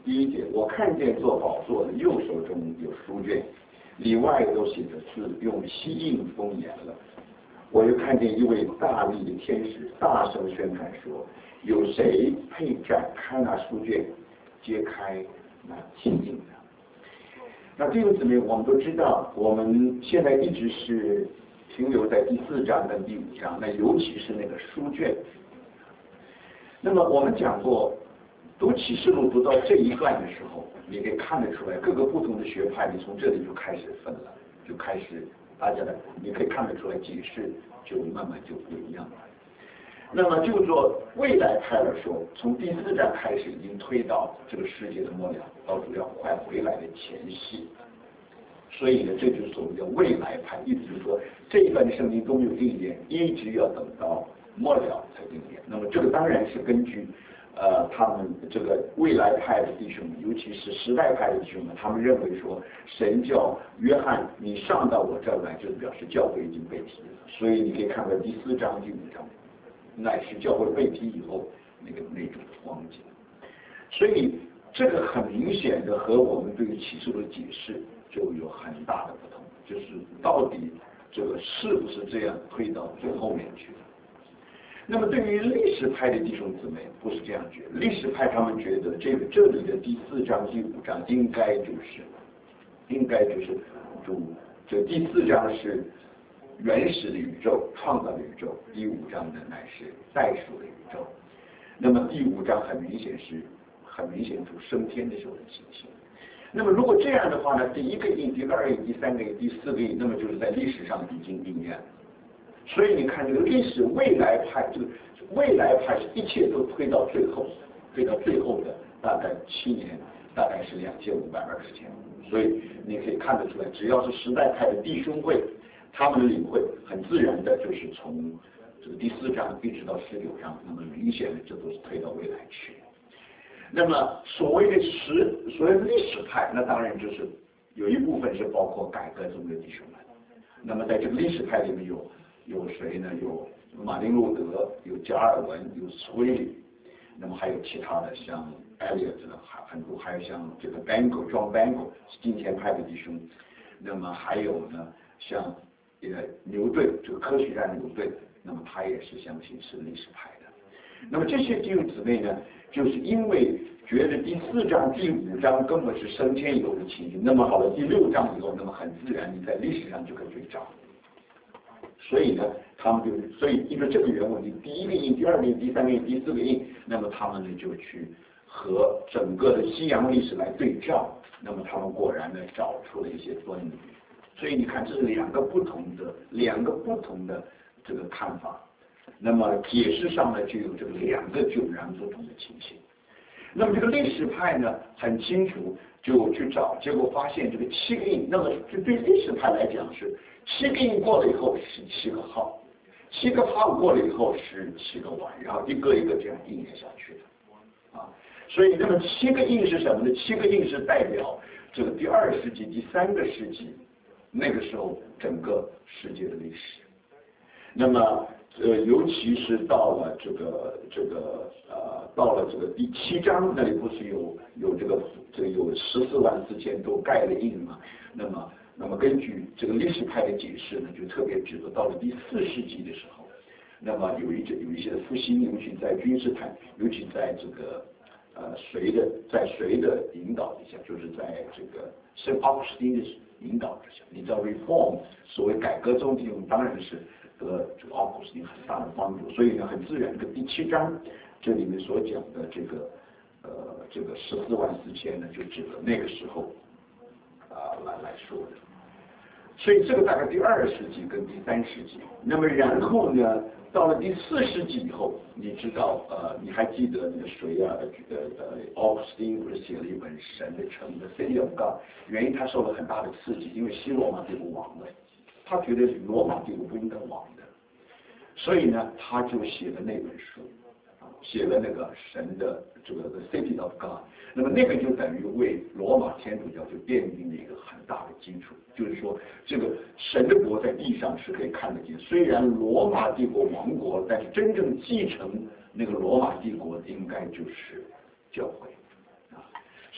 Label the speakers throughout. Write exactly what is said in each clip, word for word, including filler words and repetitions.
Speaker 1: 第一节，我看见坐宝座的右手中有书卷，里外都写着字，用锡印封严了。我又看见一位大力的天使大声宣传说：有谁配展开那书卷，揭开那锡印呢？那弟兄姊妹，我们都知道，我们现在一直是停留在第四章跟第五章，那尤其是那个书卷。那么我们讲过，读启示录读到这一段的时候，你可以看得出来，各个不同的学派，你从这里就开始分了，就开始大家的，你可以看得出来解释就慢慢就不一样了。那么就做未来派来说，从第四章开始已经推到这个世界的末了，到主要快回来的前夕。所以呢，这就是所谓的未来派，意思就是说这一段的圣经都没有应验，一直要等到末了才应验。那么这个当然是根据呃他们这个未来派的弟兄们，尤其是时代派的弟兄们，他们认为说神叫约翰你上到我这儿来，就表示教会已经被提了。所以你可以看到第四章、第五章，乃是教会被提以后那个那种光景。所以这个很明显的和我们对于启示录的解释就有很大的不同，就是到底这个是不是这样推到最后面去的。那么对于历史派的弟兄姊妹不是这样觉得，历史派他们觉得这个这里的第四章、第五章应该就是应该就是主这第四章是原始的宇宙，创造的宇宙，第五章呢乃是代数的宇宙。那么第五章很明显是很明显主升天的时候的情形。那么如果这样的话呢，第一个印、第二印、第三个印、第四个印，那么就是在历史上已经应验了。所以你看这个历史未来派，这个未来派是一切都推到最后，推到最后的大概七年，大概是两千五百二十天。所以你可以看得出来，只要是时代派的弟兄会，他们的领会很自然的就是从这个第四章一直到十九章，那么明显的这都是推到未来去。那么所谓的时，所谓的历史派，那当然就是有一部分是包括改革中的弟兄们。那么在这个历史派里面有有谁呢？有马丁路德，有加尔文，有斯威利，那么还有其他的像艾利特的很多，还有像这个 Bangle John Bangle 是金钱派的弟兄。那么还有呢，像呃牛顿，这个科学家牛顿，那么他也是相信是历史派的。那么这些弟兄姊妹呢，就是因为觉得第四章、第五章根本是升天有的情形，那么好了，第六章以后，那么很自然你在历史上就可以去找。所以呢，他们就所以因为这个原文，第一个印、第二个印、第三个印、第四个印，那么他们呢就去和整个的西洋历史来对照，那么他们果然呢找出了一些端倪。所以你看，这是两个不同的两个不同的这个看法。那么解释上呢，就有这个两个迥然不同的情形。那么这个历史派呢，很清楚就去找，结果发现这个七个印，那么就对历史派来讲是七个印过了以后是七个号，七个号过了以后是七个碗，然后一个一个这样应验下去的啊。所以那么七个印是什么呢？七个印是代表这个第二世纪、第三个世纪那个时候整个世界的历史。那么呃，尤其是到了这个这个呃，到了这个第七章那里不是有有这个这个有十四万四千多盖的印嘛？那么那么根据这个历史派的解释呢，就特别指出到了第四世纪的时候，那么有一有一些复兴，尤其在君士坦，尤其在这个呃谁的在谁的引导底下，就是在这个圣奥古斯丁的引导之下，你知道 reform 所谓改革中，当然是得这个奥古斯丁很大的帮助，所以呢，很自然，这第七章这里面所讲的这个呃这个十四万四千呢，就指的那个时候啊、呃、来来说的。所以这个大概第二世纪跟第三世纪，那么然后呢，到了第四世纪以后，你知道呃你还记得那个谁啊呃呃奥古斯丁不是写了一本《神的城》的 City of God， 原因他受了很大的刺激，因为西罗马帝国亡了。他觉得罗马帝国不应该亡的，所以呢，他就写了那本书，写了那个神的这个 City of God。那么那个就等于为罗马天主教就奠定了一个很大的基础，就是说这个神的国在地上是可以看得见。虽然罗马帝国亡国，但是真正继承那个罗马帝国的应该就是教会啊。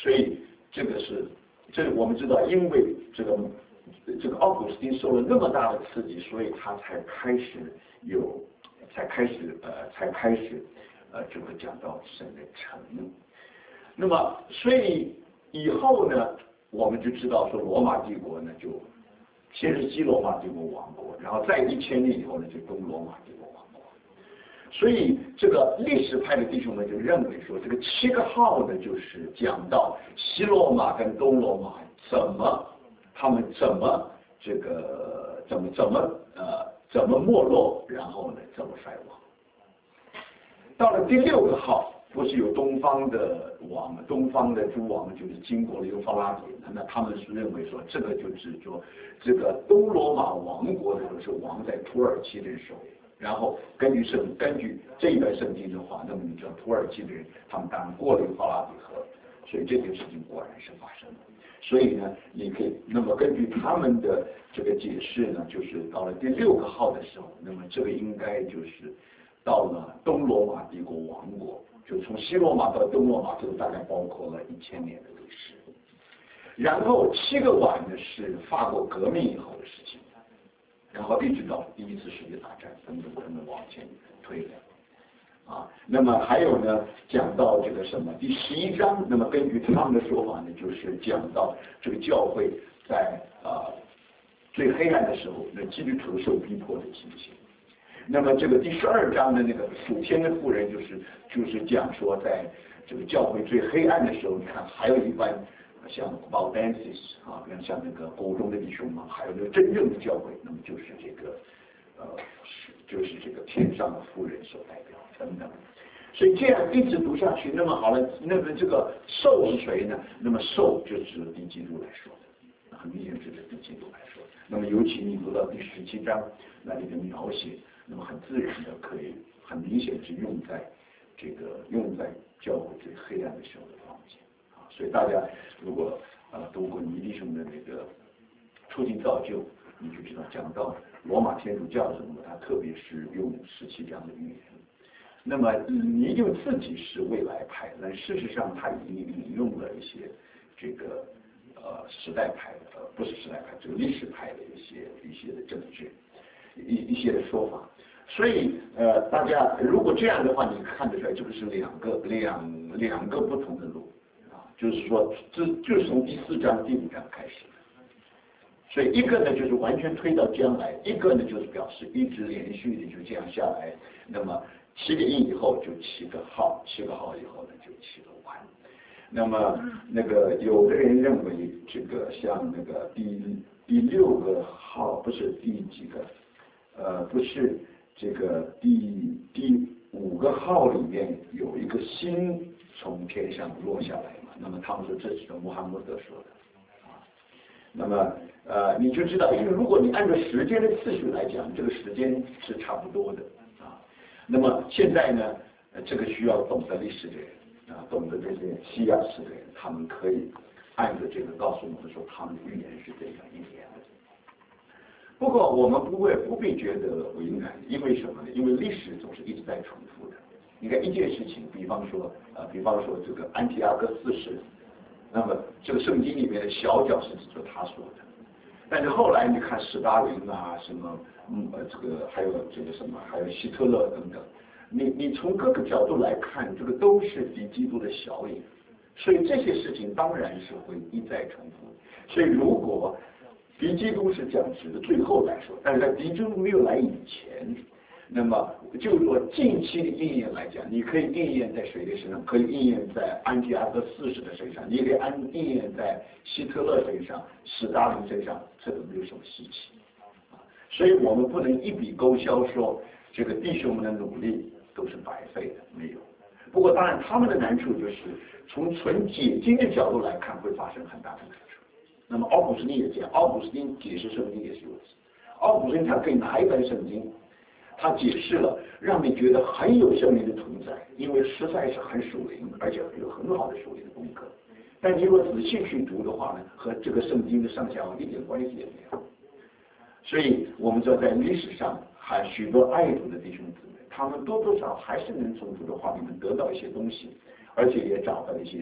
Speaker 1: 所以这个是，这我们知道，因为这个这个奥古斯丁受了那么大的刺激，所以他才开始有，才开始呃，才开始呃，这个讲到神的承诺。那么，所以以后呢，我们就知道说，罗马帝国呢，就先是西罗马帝国亡国，然后再一千年以后呢，就东罗马帝国亡国。所以这个历史派的弟兄们就认为说，这个七个号呢，就是讲到西罗马跟东罗马怎么，他们怎么这个怎么怎么呃怎么没落，然后呢怎么衰亡。到了第六个号。不是有东方的王，东方的诸王就是经过了幼发拉底，那他们是认为说这个就指说这个东罗马王国的时候是王在土耳其人手里，然后根据圣根据这一段圣经的话，那么你知道土耳其的人他们当然过了幼发拉底河，所以这件事情果然是发生了。所以呢，你可以那么根据他们的这个解释呢，就是到了第六个号的时候，那么这个应该就是到了东罗马帝国亡国。就从西罗马到东罗马，这个大概包括了一千年的历史。然后七个碗呢是法国革命以后的事情，然后一直到第一次世界大战等等等等往前推的。啊，那么还有呢，讲到这个什么第十一章，那么根据他们的说法呢，就是讲到这个教会在啊、呃、最黑暗的时候，那基督徒受逼迫的情形。那么这个第十二章的那个属天的妇人，就是就是讲说，在这个教会最黑暗的时候，你看还有一班像 Valdensis 啊，像那个国中的弟兄嘛，还有那个真正的教会，那么就是这个呃，就是这个天上的妇人所代表等等。所以这样一直读下去，那么好了，那么这个兽是谁呢？那么兽就指敌基督来说的，很明显指的敌基督来说的。那么尤其你读到第十七章，那里的描写。那么很自然的可以很明显是用在这个用在教会最黑暗的时候的方面啊，所以大家如果呃读过倪弟兄的那个促进造就，你就知道讲到罗马天主教什么，他特别是用十七章的预言。那么倪就自己是未来派，但事实上他已经引用了一些这个呃时代派的呃不是时代派，这个历史派的一些一些的证据。一一些的说法，所以呃，大家如果这样的话，你看得出来，这个是两个两两个不同的路啊，就是说，这就是从第四章、第五章开始的。所以一个呢就是完全推到将来，一个呢就是表示一直连续的就这样下来。那么七个印以后就七个号，七个号以后呢就七个弯。那么那个有的人认为这个像那个第第六个号不是第几个？呃，不是这个第第五个号里面有一个星从天上落下来嘛？那么他们说这是穆罕默德说的啊。那么呃，你就知道，因为如果你按照时间的次序来讲，这个时间是差不多的啊。那么现在呢，呃，这个需要懂得历史的人啊，懂得这些西亚史的人，他们可以按照这个告诉我们说，他们的预言是这样应验的。不过我们不会不必觉得为难，因为什么呢？因为历史总是一直在重复的。你看一件事情，比方说呃，比方说这个安提阿哥四世，那么这个圣经里面的小角是指着他说的，但是后来你看史达林啊，什么嗯呃这个还有这个什么，还有希特勒等等，你你从各个角度来看，这个都是敌基督的小影，所以这些事情当然是会一再重复。所以如果敌基督是讲指的最后来说，但是在敌基督没有来以前，那么就是说近期的应验来讲，你可以应验在谁的身上？可以应验在安提阿哥四世的身上，你也可以安应验在希特勒身上、史达林身上，这个没有什么稀奇啊。所以我们不能一笔勾销说这个弟兄们的努力都是白费的，没有。不过当然他们的难处就是从纯解经的角度来看，会发生很大的难处。那么奥古斯丁也这样，奥古斯丁解释圣经也是如此。奥古斯丁他可以拿一本圣经，他解释了，让你觉得很有圣灵的同在，因为实在是很属灵，而且有很好的属灵的功课。但你如果仔细去读的话呢，和这个圣经的上下文一点关系也没有。所以我们知道，在历史上，还许多爱主的弟兄姊妹，他们多多少少还是能从主的话里面得到一些东西，而且也找到一些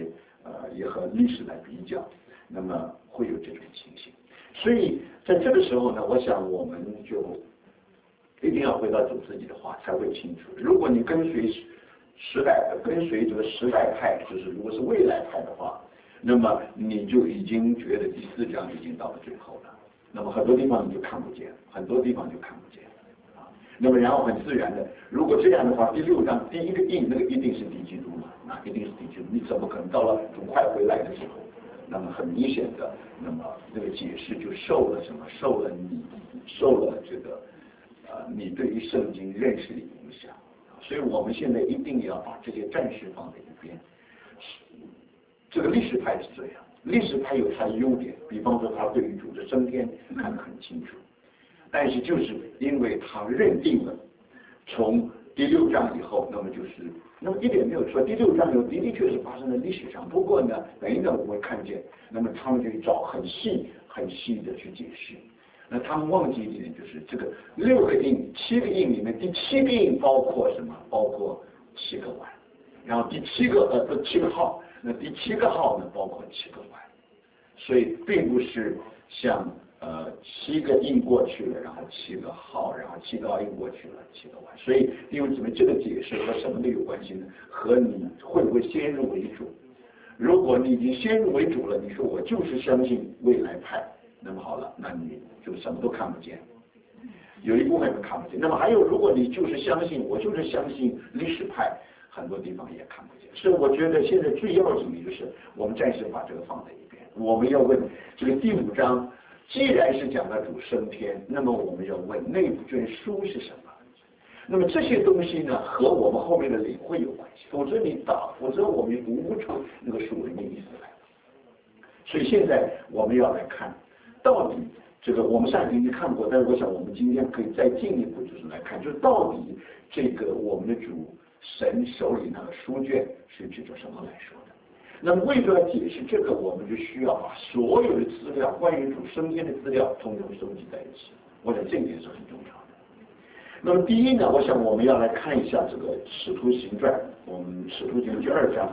Speaker 1: 呃也和历史来比较，那么会有这种情形。所以在这个时候呢，我想我们就一定要回到主自己的话才会清楚。如果你跟随时代，跟随这个时代派，就是如果是未来派的话，那么你就已经觉得第四章已经到了最后了。那么很多地方你就看不见，很多地方就看不见啊。那么然后很自然的，如果这样的话，第六章第一个印那个一定是敌基督嘛，那一定是敌基督。你怎么可能到了主快回来的时候，那么很明显的，那么这个解释就受了什么？受了你受了这个呃你对于圣经认识的影响。所以我们现在一定要把这些暂时放在一边。这个历史派是这样。历史派有它的优点，比方说他对于主的升天看得很清楚，但是就是因为他认定了从第六章以后，那么就是那么一点没有错，第六章有的的确是发生在历史上，不过呢，等一等我们会看见，那么他们就找很细很细的去解释。那他们忘记一点，就是这个六个印、七个印里面，第七个印包括什么？包括七个碗，然后第七个呃不七个号。那第七个号呢，包括七个碗，所以并不是像呃七个印过去了，然后七个号，然后七个号印过去了，七个碗。所以弟兄姊妹，这个解释和什么都有关系呢？和你会不会先入为主？如果你已经先入为主了，你说我就是相信未来派，那么好了，那你就什么都看不见。有一部分人看不见。那么还有，如果你就是相信，我就是相信历史派。很多地方也看不见，所以我觉得现在最要紧的就是我们暂时把这个放在一边。我们要问这个第五章，既然是讲到主升天，那么我们要问内部卷书是什么？那么这些东西呢，和我们后面的领会有关系，否则你打，否则我们读不出那个属灵的意思来。所以现在我们要来看，到底这个我们上一集看过，但是我想我们今天可以再进一步，就是来看，就是到底这个我们的主。神手里那个书卷是指着什么来说的？那么为了解释这个，我们就需要把所有的资料，关于主升天的资料，统统收集在一起。我想这一点是很重要的。那么第一呢，我想我们要来看一下这个《使徒行传》，我们《使徒行传》第二章，《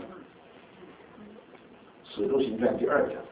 Speaker 1: 使徒行传》第二章，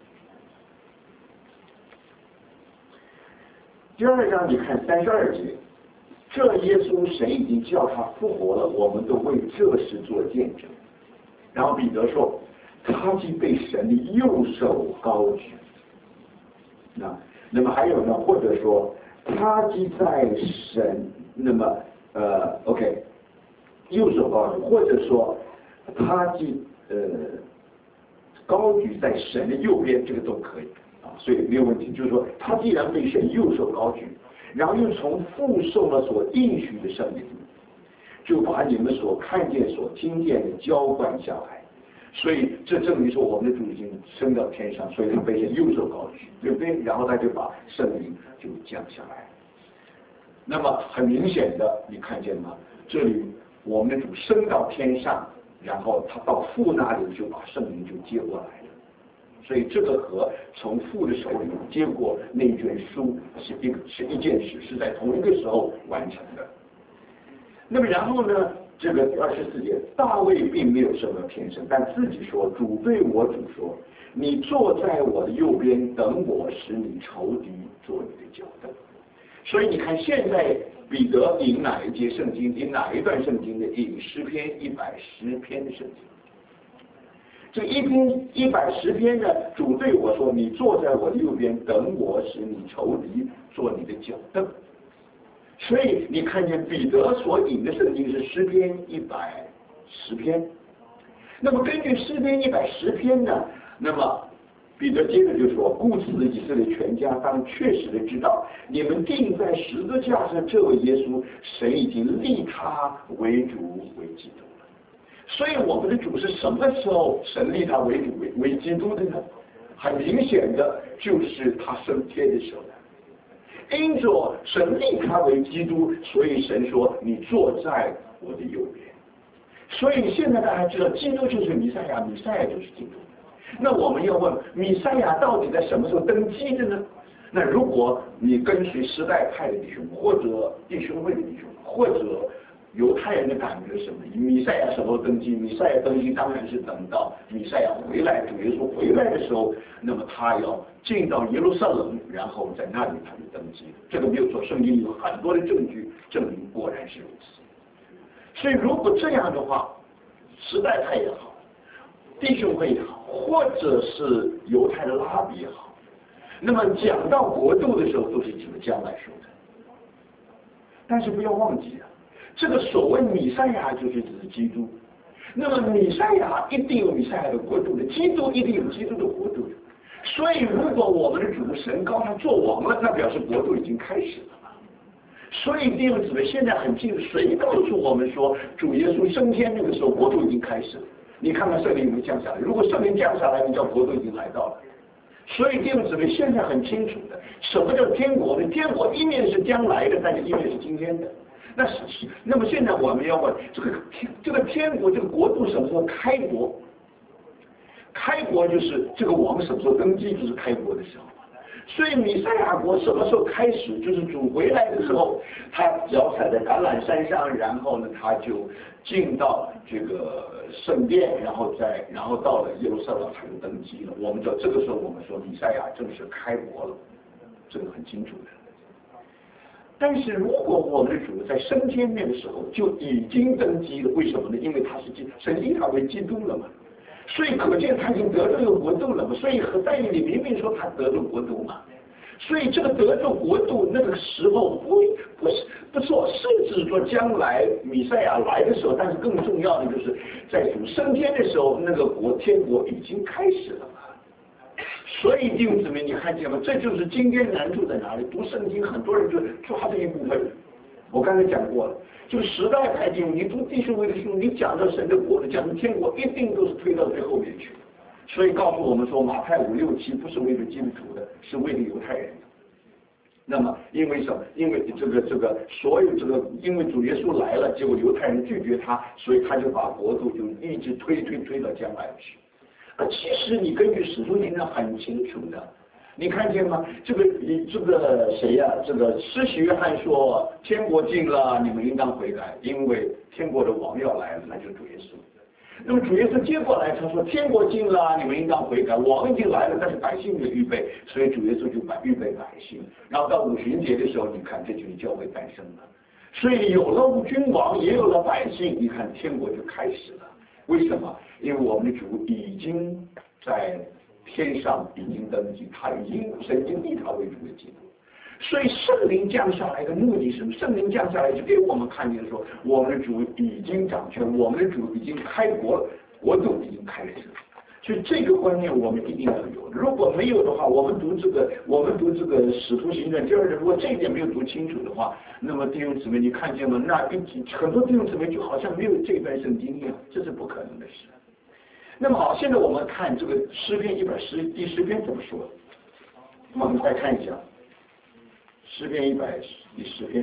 Speaker 1: 第二章你看三十二节。这耶稣神已经叫他复活了，我们都为这事做见证。然后彼得说，他既被神的右手高举，那那么还有呢，或者说他既在神，那么呃 OK 右手高举，或者说他既呃高举在神的右边，这个都可以啊，所以没有问题。就是说他既然被神右手高举，然后又从父受了所应许的圣灵，就把你们所看见、所听见的浇灌下来。所以这证明说我们的主已经升到天上，所以他被神右手高举，对不对？然后他就把圣灵就降下来。那么很明显的，你看见吗？这里我们的主升到天上，然后他到父那里就把圣灵就接过来了。所以这个和从父的手里接过那卷书是一个是一件事，是在同一个时候完成的。那么然后呢，这个二十四节，大卫并没有受到天生，但自己说，主对我主说，你坐在我的右边，等我使你仇敌做你的脚凳。所以你看，现在彼得引哪一节圣经，引哪一段圣经的？引诗篇一百十篇的圣经。这一篇一百十篇呢，主对我说：“你坐在我的右边，等我使你仇敌做你的脚凳。”所以你看见彼得所引的圣经是诗篇一百十篇。那么根据诗篇一百十篇呢，那么彼得接着就说：“故此以色列全家当确实的知道，你们钉在十字架上这位耶稣，神已经立他为主为基督。”所以我们的主是什么时候神立他为主为为基督的呢？很明显的就是他升天的时候。因着神立他为基督，所以神说你坐在我的右边。所以现在大家知道，基督就是弥赛亚，弥赛亚就是基督。那我们要问，弥赛亚到底在什么时候登基的呢？那如果你跟随时代派的弟兄，或者弟兄会的弟兄，或者犹太人的感觉是什么？弥赛亚什么时候登基？弥赛亚登基当然是等到弥赛亚回来，主耶稣回来的时候，那么他要进到耶路撒冷，然后在那里他就登基了。这个没有错，圣经有很多的证据证明果然是如此。所以如果这样的话，时代派也好，弟兄会也好，或者是犹太的拉比也好，那么讲到国度的时候，都是指着将来说的。但是不要忘记啊，这个所谓弥赛亚就是指基督。那么弥赛亚一定有弥赛亚的国度的，基督一定有基督的国度的。所以如果我们的主神高他做王了，那表示国度已经开始了嘛。所以弟兄姊妹，现在很清楚，谁告诉我们说主耶稣升天那个时候国度已经开始了？你看看圣灵有没有降下来？如果圣灵降下来，你叫国度已经来到了。所以弟兄姊妹，现在很清楚的，什么叫天国呢？天国一面是将来的，但是一面是今天的。那是那么现在我们要问，这个天这个天国这个国度什么时候开国？开国就是这个王什么时候登基，就是开国的时候。所以弥赛亚国什么时候开始？就是主回来的时候，他脚踩在橄榄山上，然后呢，他就进到这个圣殿，然后再然后到了耶路撒冷，他就登基了。我们叫这个时候，我们说弥赛亚正式开国了，这个很清楚的。但是如果我们的主在升天那个时候就已经登基了，为什么呢？因为他是基神经他为基督了嘛。所以可见他已经得这个国度了嘛，所以和但以理明明说他得了国度嘛，所以这个得着国度那个时候不不是不错，甚至说将来弥赛亚来的时候，但是更重要的就是在主升天的时候，那个国天国已经开始了嘛。所以弟兄姊妹，你看见吗？这就是今天难处在哪里？读圣经很多人就抓这一部分，我刚才讲过了。就时代派弟兄，你读弟兄会的书，你讲到神的国的，讲到天国，一定都是推到最后面去。所以告诉我们说，马太五六七不是为了基督徒的，是为了犹太人的。那么因为什么？因为这个这个所有这个，因为主耶稣来了，结果犹太人拒绝他，所以他就把国度就一直推推推到将来去。而其实你根据使徒行传很清楚的。你看见吗？这个这个谁呀、啊？这个施洗约翰说：“天国近了，你们应当悔改，因为天国的王要来了，那就是主耶稣。”那么主耶稣接过来，他说：“天国近了，你们应当悔改，王已经来了，但是百姓没有预备，所以主耶稣就把预备百姓。然后到五旬节的时候，你看这就是教会诞生了。所以有了君王，也有了百姓，你看天国就开始了。为什么？因为我们的主已经在。”天上已经登基，他已经神经立他为主的基督，所以圣灵降下来的目的是什么？圣灵降下来就给我们看见说，我们的主已经掌权，我们的主已经开国，国度已经开始了。所以这个观念我们一定要有。如果没有的话，我们读这个，我们读这个《使徒行传》第二章，如果这一点没有读清楚的话，那么弟兄姊妹，你看见吗？那很多弟兄姊妹就好像没有这段圣经一样，这是不可能的事。那么好，现在我们看这个诗篇一百十第十篇怎么说？我们再看一下诗篇一百第十篇。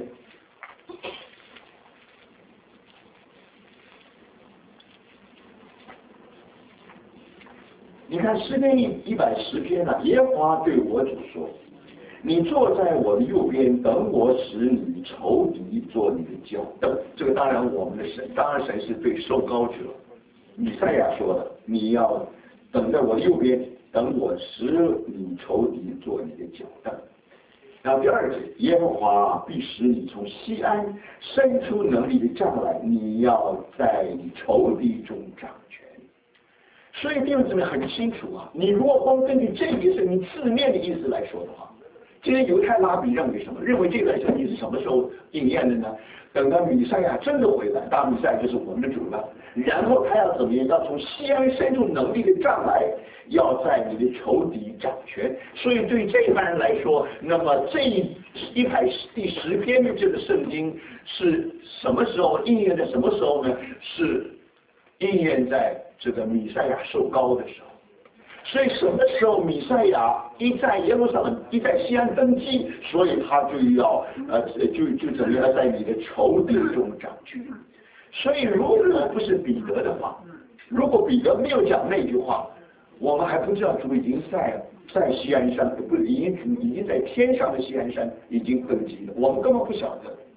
Speaker 1: 你看诗篇一一百十篇呢、啊，耶和华对我主说：“你坐在我的右边，等我使你仇敌做你的脚凳。”这个当然我们的神，当然神是对受膏者。以赛亚说的，你要等在我右边，等我使你仇敌做你的脚凳。然后第二节，耶和华必使你从西安伸出能力的杖来，你要在你仇敌中掌权。所以弟兄姊妹很清楚啊，你如果光根据这个是你字面的意思来说的话，今天犹太拉比认为什么？认为这段圣经是什么时候应验的呢？等到弥赛亚真的回来，大弥赛亚就是我们的主了，然后他要怎么样？要从西安伸出能力的杖来，要在你的仇敌掌权。所以对这一般人来说，那么这一排第十篇的这个圣经是什么时候应验在什么时候呢？是应验在这个弥赛亚受膏的时候。所以什么时候弥赛亚一在耶路撒冷一在西安登基，所以他就要呃就就怎么样在你的仇敌中掌权。所以如果不是彼得的话，如果彼得没有讲那句话，我们还不知道主已经在在西安山，不已经已经在天上的西安山已经登基了，我们根本不晓得。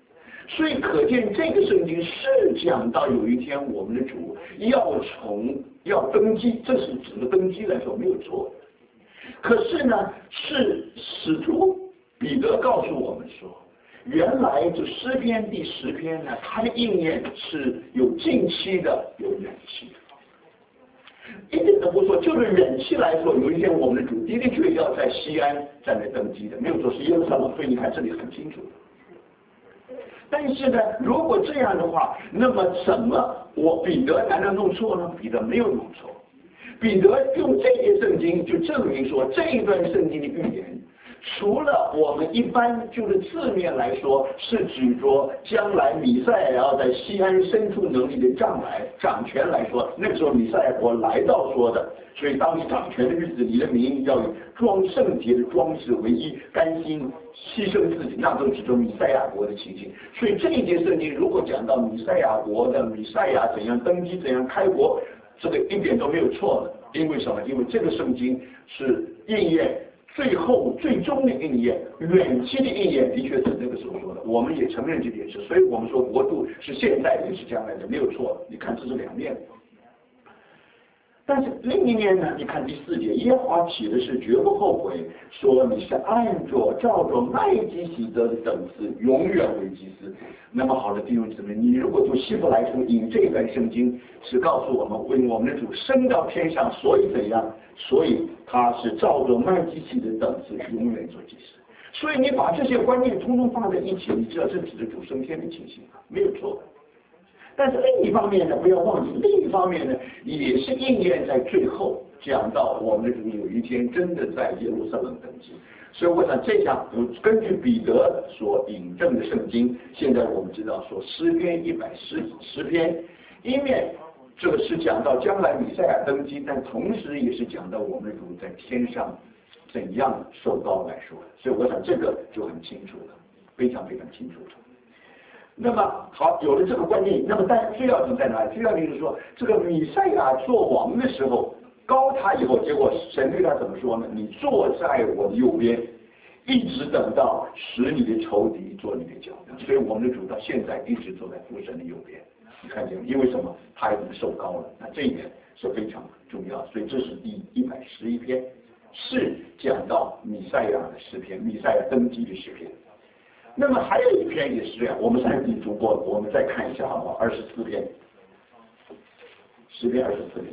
Speaker 1: 所以可见这个圣经是讲到有一天我们的主要从要登基，这是指的登基来说没有错。可是呢，是使徒彼得告诉我们说，原来这诗篇第十篇呢，它的应验是有近期的，有远期的。一点都不说，就是远期来说，有一天我们的主的的确确要在西安站在登基的，没有说是耶路撒冷，所以你看这里很清楚。但是呢，如果这样的话，那么怎么我彼得难道弄错呢？彼得没有弄错，彼得用这些圣经就证明说，这一段圣经的预言，除了我们一般就是字面来说是指着将来弥赛亚要在西安伸出能力的掌来掌权来说，那个时候弥赛亚国来到说的，所以当你掌权的日子，你的民要以装圣洁的装饰为一，甘心牺牲自己，那都指着弥赛亚国的情形。所以这一节圣经如果讲到弥赛亚国的弥赛亚怎样登基怎样开国，这个一点都没有错的。因为什么？因为这个圣经是应验最后最终的应验，远期的应验的确是那个时候说的，我们也承认这件事，所以我们说国度是现在也是将来的，没有错。你看这是两面。但是另一面呢，你看第四节，耶和华起的是绝不后悔，说你是按着照着麦基洗德的等次，永远为祭司。那么好的弟兄姊妹，你如果读希伯来书引这段圣经，是告诉我们为我们的主升到天上，所以怎样？所以他是照着麦基洗德的等次，永远做祭司。所以你把这些观念通通放在一起，你知道这指的主升天的情形啊，没有错。但是另一方面呢，不要忘记，另一方面呢，也是应验在最后讲到我们的主有一天真的在耶路撒冷登基。所以我想这样，根据彼得所引证的圣经，现在我们知道说诗篇一百十十篇，一面这个是讲到将来弥赛亚登基，但同时也是讲到我们的主在天上怎样受膏来说。所以我想这个就很清楚了，非常非常清楚了。那么好，有了这个观念，那么但最要紧在哪里？最要紧是说，这个弥赛亚做王的时候，高他以后，结果神对他怎么说呢？你坐在我的右边，一直等到使你的仇敌做你的脚凳。所以我们的主到现在一直坐在父神的右边，你看见吗？因为什么？他已经受膏了。那这一点是非常重要。所以这是第一百十一篇，是讲到弥赛亚的诗篇，弥赛亚登基的诗篇。那么还有一篇也是这样，我们上次读过，我们再看一下好不好？二十四篇，诗篇二十四篇，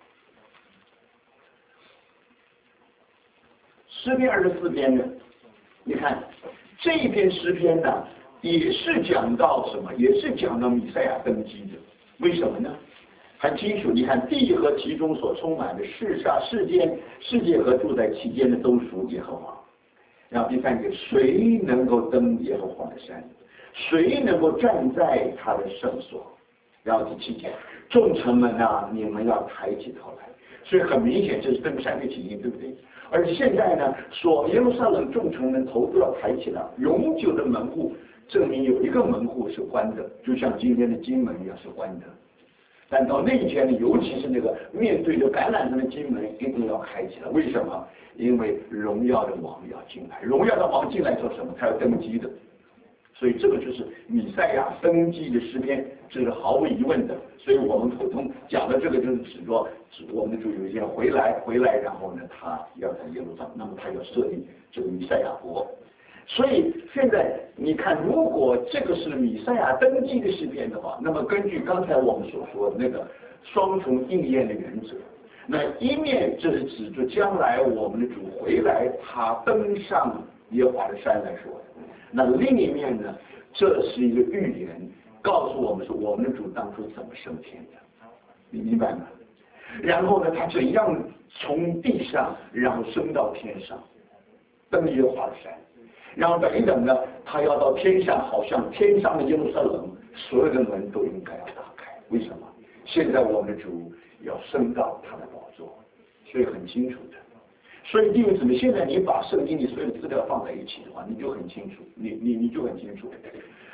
Speaker 1: 诗篇二十四篇呢？你看这一篇诗篇呢，也是讲到什么？也是讲到弥赛亚登基的。为什么呢？很清楚，你看地和其中所充满的世上世间世界和住在其间的都属耶和华。然后第三个，谁能够登耶和华的山？谁能够站在他的圣所？然后第七节，众城们啊，你们要抬起头来。所以很明显，这是登山的情形，对不对？而现在呢，说耶路撒冷众城们头都要抬起来，永久的门户，证明有一个门户是关的，就像今天的金门一样是关的。但到那一天呢，尤其是那个面对着橄榄山的金门，一定要开起来。为什么？因为荣耀的王要进来，荣耀的王进来做什么？他要登基的。所以这个就是弥赛亚登基的诗篇，这是毫无疑问的。所以我们普通讲的这个就是指说，指我们就有一天回来，回来，然后呢，他要在耶路撒冷，那么他要设立这个弥赛亚国。所以现在你看，如果这个是弥赛亚登基的诗篇的话，那么根据刚才我们所说的那个双重应验的原则，那一面这是指着将来我们的主回来，他登上耶和华的山来说的。那另一面呢，这是一个预言，告诉我们说我们的主当初怎么升天的，你明白吗？然后呢，他怎样从地上然后升到天上，登耶和华的山。然后等一等呢，他要到天上，好像天上的耶路撒冷，所有的门都应该要打开。为什么？现在我们的主要升到他的宝座，所以很清楚的。所以弟兄姊妹，现在你把圣经里所有的资料放在一起的话，你就很清楚，你你你就很清楚。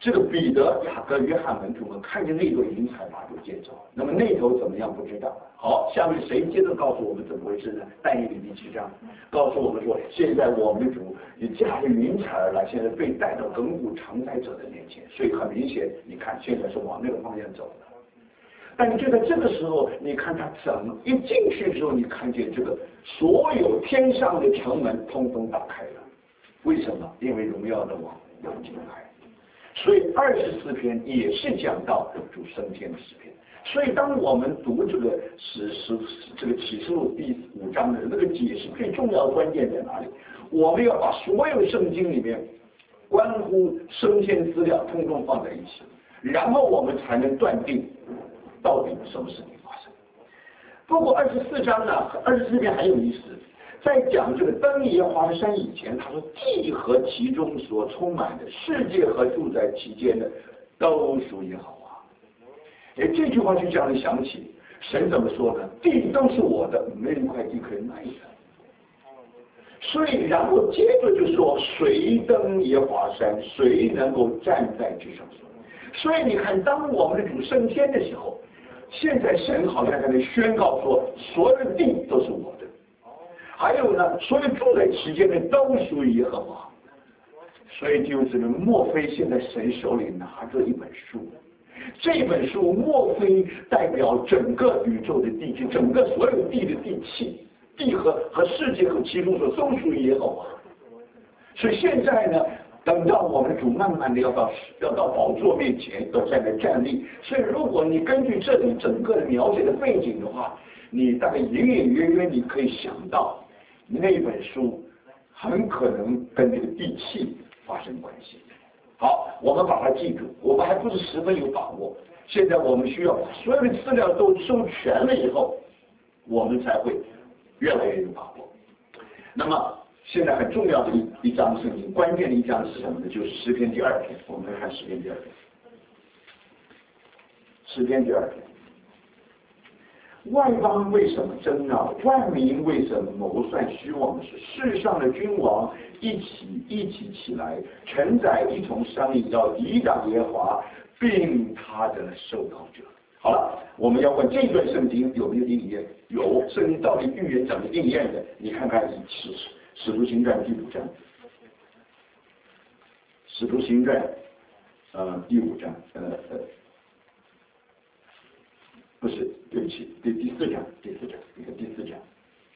Speaker 1: 这个彼得、雅各、约翰门徒们看见那朵云彩把主见走，那么那头怎么样不知道。好，下面谁接着告诉我们怎么回事呢？但以理第七章告诉我们说，现在我们的主也驾着云彩而来，现在被带到亘古常在者的面前，所以很明显，你看现在是往那个方向走的。但就在这个时候，你看他怎么一进去的时候，你看见这个所有天上的城门通通打开了。为什么？因为荣耀的王要进来。所以二十四篇也是讲到主升天的诗篇。所以当我们读这个史诗这个启示录第五章的那个解释，最重要的关键在哪里？我们要把所有圣经里面关乎升天资料通通放在一起，然后我们才能断定到底什么事情发生。不过二十四章呢，二十四篇很有意思。在讲这个登耶和华的山以前，他说地和其中所充满的，世界和住在其间的，都属耶和华。哎，这句话就这样想起神怎么说呢？地都是我的，没有一块地可以买的。所以，然后接着就说谁登耶和华山，谁能够站在之上说。所以你看，当我们的主升天的时候，现在神好像在那宣告说，所有的地都是我的。还有呢，所有住在其间的都属于耶和华，所以就是莫非现在神手里拿着一本书，这本书莫非代表整个宇宙的地气，整个所有地的地气，地和和世界和其中所都属于耶和华。所以现在呢，等到我们主慢慢的要到要到宝座面前，要在那站立。所以如果你根据这里整个的描写的背景的话，你大概隐隐约约你可以想到。那本书很可能跟这个地气发生关系。好，我们把它记住，我们还不是十分有把握。现在我们需要把所有的资料都收全了以后，我们才会越来越有把握。那么现在很重要的一一章圣经，关键的一章是什么呢？就是诗篇第二篇。我们来看诗篇第二篇。诗篇第二篇。外邦为什么争闹？万民为什么谋算虚妄的事？世上的君王一起一起起来，臣宰一同商议，要抵挡耶和华，并他的受膏者。好了，我们要问这段圣经有没有应验？有，圣经到底预言怎么应验的？你看看《使使徒行传》第五章，《使徒行传》呃第五章，呃呃。不是，对不起，第第四章，第四章，你看第四章。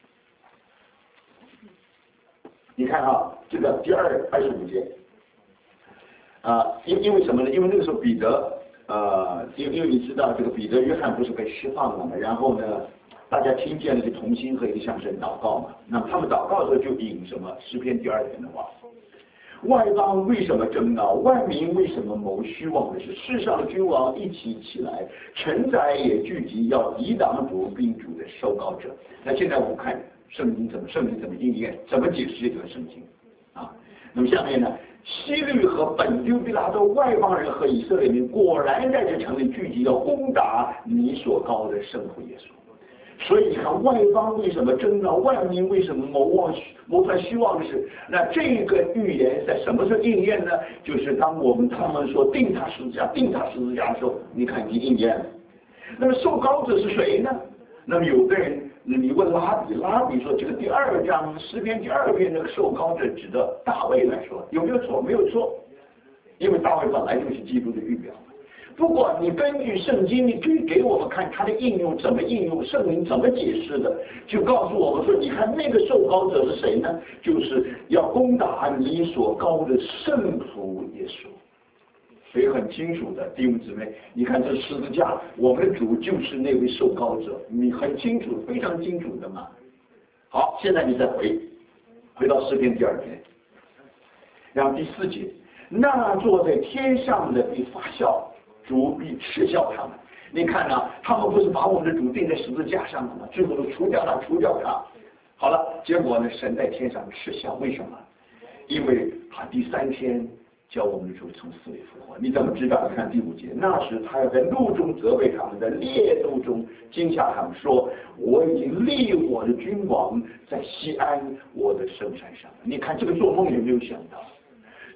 Speaker 1: 你看啊，这个第二二十五节，啊、呃，因因为什么呢？因为那个时候彼得，呃，因因为你知道这个彼得、约翰不是被释放了嘛，然后呢，大家听见了这同心合一向神祷告嘛，那么他们祷告的时候就引什么诗篇第二篇的话。外邦为什么争闹？万民为什么谋虚妄的事？世上的君王一起起来，臣宰也聚集，要抵挡主并主的受膏者。那现在我们看圣经怎么圣经怎么应验，怎么解释这段圣经啊？那么下面呢，希律和本丢比拉多外邦人和以色列民果然在这城里聚集，要攻打你所膏的圣父耶稣。所以你看，外邦为什么争闹？万民为什么谋妄谋算虚妄的事？那这个预言在什么时候应验呢？就是当我们他们说定他十字架、定他十字架的时候，你看已经应验了。那么受膏者是谁呢？那么有个人，你问拉比，拉比说这个第二章诗篇第二篇那个受膏者指的大卫来说，有没有错？没有错，因为大卫本来就是基督的预表。不过你根据圣经，你可以给我们看它的应用怎么应用，圣灵怎么解释的，就告诉我们说，你看那个受膏者是谁呢？就是要攻打你所膏的圣父耶稣。所以很清楚的，弟兄姊妹，你看这十字架，我们的主就是那位受膏者，你很清楚，非常清楚的嘛。好，现在你再回回到诗篇第二篇，然后第四节，那坐在天上的必发笑。主必嗤笑他们。你看啊，他们不是把我们的主钉在十字架上了吗？最后都除掉他，除掉他。好了，结果呢，神在天上嗤笑，为什么？因为他第三天叫我们的主从死里复活。你怎么知道？你看第五节，那时他要在怒中责备他们，在烈怒中惊吓他们，说：“我已经立我的君王在西安我的圣山上。”你看这个做梦有没有想到？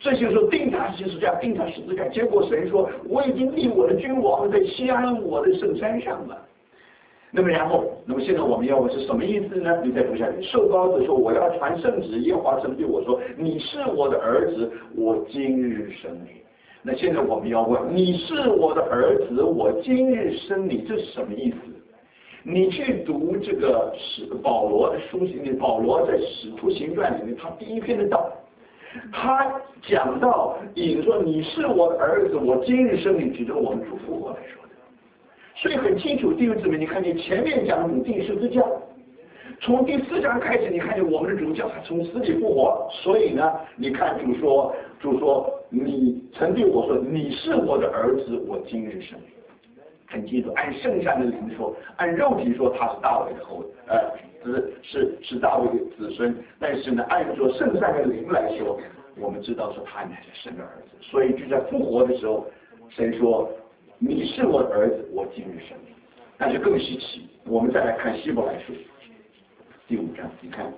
Speaker 1: 这些时候定他十字架，定他十字架，结果神说我已经立我的君王在西安我的圣山上了。那么然后，那么现在我们要问是什么意思呢？你再读下去，受膏者说我要传圣旨，耶和华神对我说你是我的儿子，我今日生你。那现在我们要问，你是我的儿子，我今日生你，这是什么意思？你去读这个使保罗的书信，保罗在使徒行传里面，他第一篇的道，他讲到引说你是我的儿子，我今日生你，指着我们主复活来说的。所以很清楚，弟兄姊妹，你看见前面讲主定十字架，从第四章开始，你看见我们的主叫他从死里复活。所以呢，你看主说，主说你曾对我说你是我的儿子，我今日生你。很清楚，按圣善的灵说，按肉体说他是大卫的后，呃，是是是大卫的子孙。但是呢，按照圣善的灵来说，我们知道说他乃是神的儿子。所以就在复活的时候，神说你是我的儿子，我今日生你。但是更稀奇，我们再来看希伯来书第五章，你看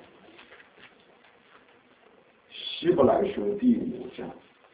Speaker 1: 希伯来书第五章。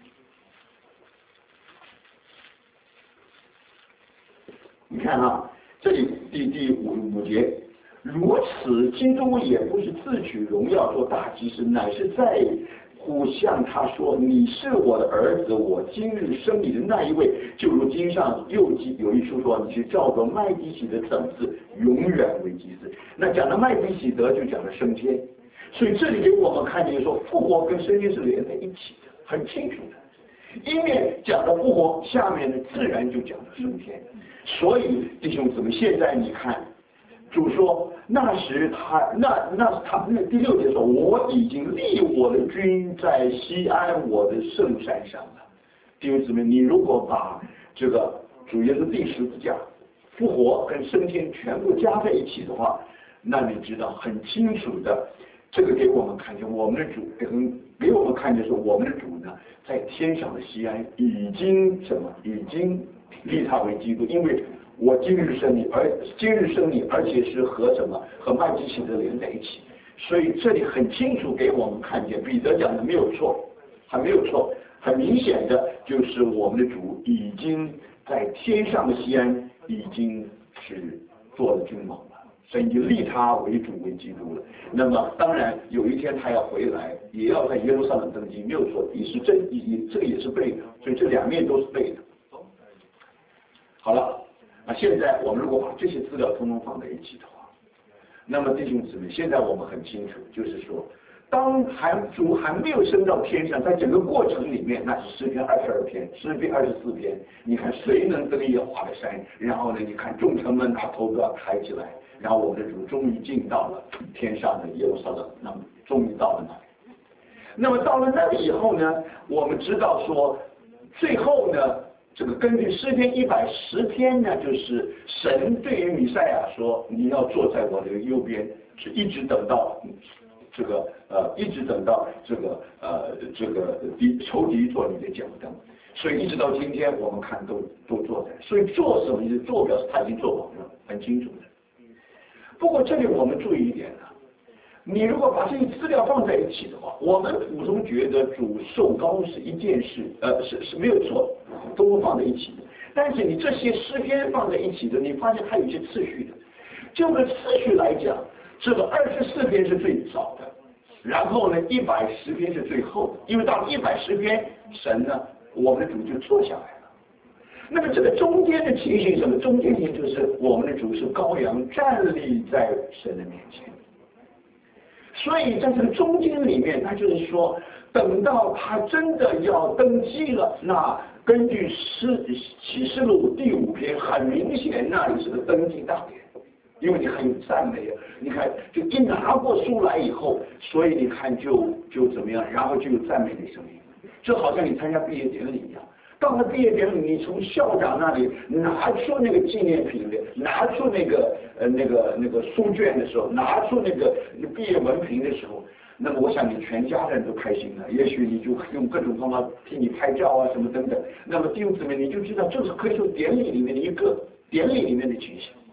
Speaker 1: 你看啊，这里第第五五节，如此，基督也不是自取荣耀做大祭司，乃是在乎向他说：“你是我的儿子，我今日生你的那一位。”就如经上又记有一书说：“你是照着麦基洗德等次，永远为祭司。”那讲到麦基洗德，就讲到升天。所以这里给我们看见说，复活跟升天是连在一起的，很清楚的。一面讲到复活，下面呢自然就讲到升天。所以弟兄姊妹，现在你看，主说那时他那那他那第六节说，我已经立我的君在西安我的圣山上了。弟兄姊妹，你如果把这个主耶稣钉十字架、复活跟升天全部加在一起的话，那你知道很清楚的，这个给我们看见我们的主跟给我们看见说，我们的主呢，在天上的西安已经什么？已经立他为基督，因为我今日生你，而今日生你，而且是和什么？和麦基洗德连在一起。所以这里很清楚给我们看见，彼得讲的没有错，还没有错，很明显的就是我们的主已经在天上的西安已经是做了君王了。所以已经立他为主为基督了。那么当然有一天他要回来，也要在耶路撒冷登基，没有错，也是真，也这个也是对的。所以这两面都是对的。好了，那现在我们如果把这些资料通通放在一起的话，那么弟兄姊妹，现在我们很清楚，就是说，当还主还没有升到天上，在整个过程里面，那是诗篇二十二篇，诗篇二十四篇，你看谁能登耶和华的山？然后呢，你看众臣们把头都要抬起来。然后我们的主终于进到了天上的耶路撒冷，那么终于到了那里。那么到了那里以后呢，我们知道说，最后呢，这个根据诗篇一百十篇呢，就是神对于弥赛亚说，你要坐在我的右边，是一直等到这个呃，一直等到这个呃，这个敌仇敌做你的脚凳。所以一直到今天，我们看都都坐在。所以做什么意思？做表示他已经做好了，很清楚的。不过这里我们注意一点呢，你如果把这些资料放在一起的话，我们普通觉得主受膏是一件事，呃，是是没有错，都放在一起的。但是你这些诗篇放在一起的，你发现它有一些次序的。就个次序来讲，这个二十四篇是最早的，然后呢，一百十篇是最后的，因为到了一百十篇，神呢，我们的主就坐下来了。那么这个中间的情形，什么？中间情就是我们的主是羔羊站立在神的面前。所以在这个中间里面，那就是说，等到他真的要登基了，那根据诗启示录第五篇，很明显那里是个登基大典，因为你很有赞美啊。你看，就一拿过书来以后，所以你看就就怎么样，然后就有赞美的声音，就好像你参加毕业典礼一样。到了毕业典礼，你从校长那里拿出那个纪念品来，拿出那个呃那个那个书卷的时候，拿出那个毕业文凭的时候，那么我想你全家人都开心了。也许你就用各种方法替你拍照啊什么等等。那么弟兄姊妹，你就知道这是可以说典礼里面的一个典礼里面的情形。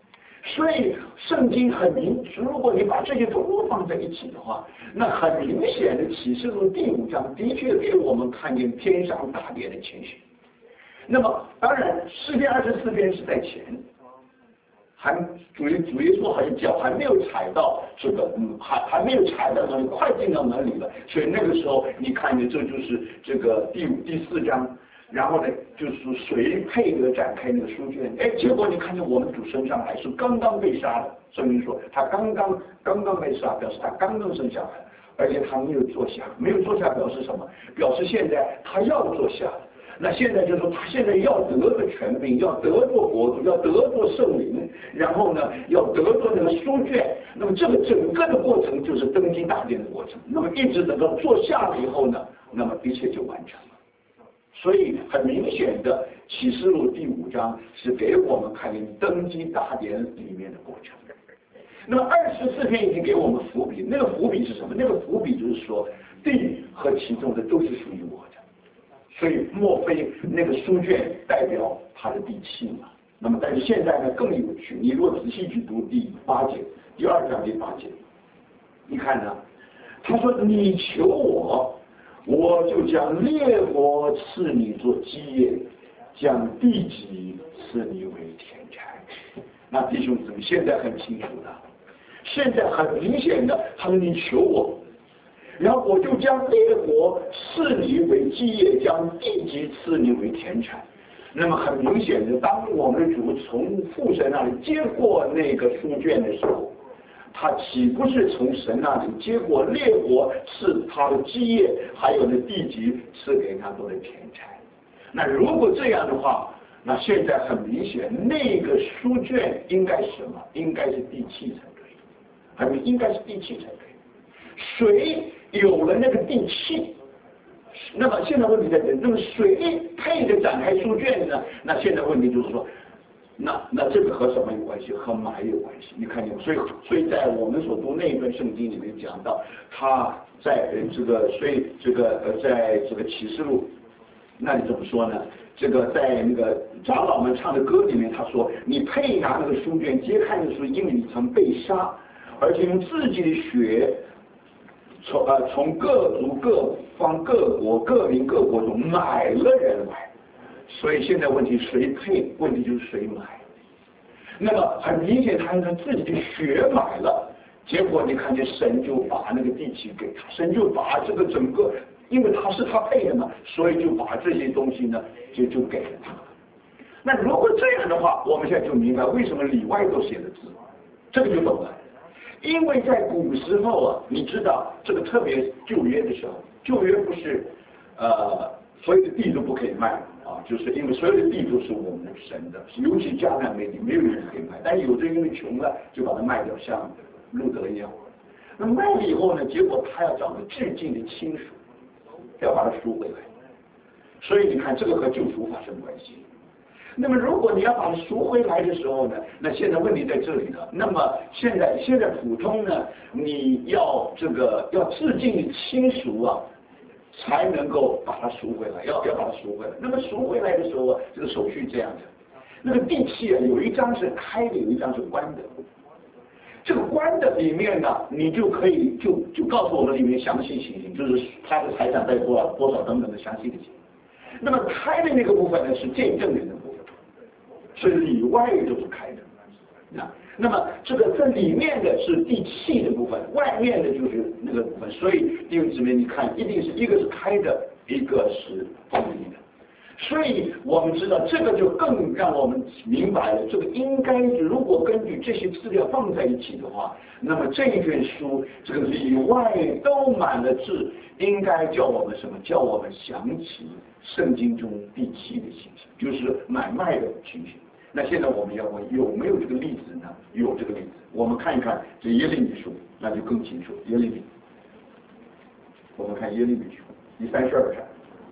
Speaker 1: 所以圣经很明，如果你把这些通通放在一起的话，那很明显的启示录第五章的确给我们看见天上大典的情形。那么当然诗篇二十四篇是在前，还主耶主耶稣好像脚还没有踩到这个，嗯，还还没有踩到那里，快进到门里了。所以那个时候你看见这就是这个第五第四章。然后呢，就是谁配得展开那个书卷？哎，结果你看见我们主升上来是刚刚被杀的，圣经说他刚刚刚刚被杀，表示他刚刚生下来，而且他没有坐下，没有坐下表示什么？表示现在他要坐下。那现在就是说他现在要得着权柄，要得着国度，要得着圣灵，然后呢，要得着那个书卷。那么这个整个的过程就是登基大典的过程。那么一直等到坐下了以后呢，那么一切就完成了。所以很明显的，启示录第五章是给我们看见登基大典里面的过程。那么二十四篇已经给我们伏笔，那个伏笔是什么？那个伏笔就是说，地和其中的都是属于我的。所以莫非那个书卷代表他的地气嘛？那么但是现在呢更有趣，你如果仔细去读第八节，第二章第八节，你看呢，他说你求我。我就将列国赐你做基业，将地级赐你为田产。那弟兄姊妹，现在很清楚了，现在很明显的，他说你求我，然后我就将列国赐你为基业，将地级赐你为田产。那么很明显的，当我们的主从父神那里接过那个书卷的时候，他岂不是从神那里接过列国赐他的基业，还有呢地级赐给他做的田产？那如果这样的话，那现在很明显，那个书卷应该是什么？应该是地气才对，还有应该是地气才对。谁有了那个地气？那么现在问题在这里，那么谁配着展开书卷呢？那现在问题就是说。那那这个和什么有关系？和买有关系。你看见，所以所以在我们所读那一段圣经里面讲到，他在这个所以这个呃在这个启示录那里怎么说呢？这个在那个长老们唱的歌里面，他说：“你配拿那个书卷揭开的时候，因为你曾被杀，而且用自己的血从呃从各族各方各国各民各国中买了人来。”所以现在问题谁配？问题就是谁买。那么很明显，他用他自己的血买了，结果你看见神就把那个地契给他，神就把这个整个，因为他是他配的嘛，所以就把这些东西呢就就给了他。那如果这样的话，我们现在就明白为什么里外都写的字，这个就懂了。因为在古时候啊，你知道这个特别旧约的时候，旧约不是呃所有的地都不可以卖。啊，就是因为所有的地都是我们神的，尤其迦南美地没有人可以卖，但有的因为穷了就把它卖掉，像路德一样。那卖了以后呢，结果他要找个致敬的亲属，要把它赎回来。所以你看，这个和救赎发生关系。那么如果你要把它赎回来的时候呢，那现在问题在这里了。那么现在现在普通呢，你要这个要致敬的亲属啊。才能够把它赎回来，要要把它赎回来。那么赎回来的时候啊，这个手续这样的，那个地契啊，有一张是开的，有一张是关的。这个关的里面呢，你就可以就就告诉我们里面详细情形，就是他的财产在多少多少等等的详细的情形。那么开的那个部分呢，是见证人的部分，所以里外都是开的。那那么这个这里面的是地气的部分，外面的就是那个部分，所以弟兄姊妹，你看，一定是一个是开的，一个是封闭的。所以我们知道这个就更让我们明白了，这个应该如果根据这些资料放在一起的话，那么这一卷书这个里外都满了字，应该叫我们什么？叫我们想起圣经中第七的情形，就是买卖的情形。那现在我们要问有没有这个例子呢？有这个例子，我们看一看这耶利米书，那就更清楚。耶利米，我们看耶利米书第三十二章。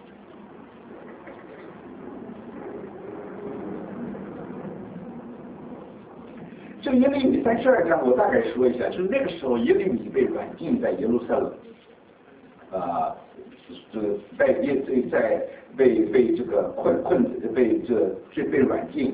Speaker 1: 这个耶利米三十二章，我大概说一下，就是那个时候耶利米被软禁在耶路撒冷，啊、呃，这个被耶在被被这个困困被这这被软禁。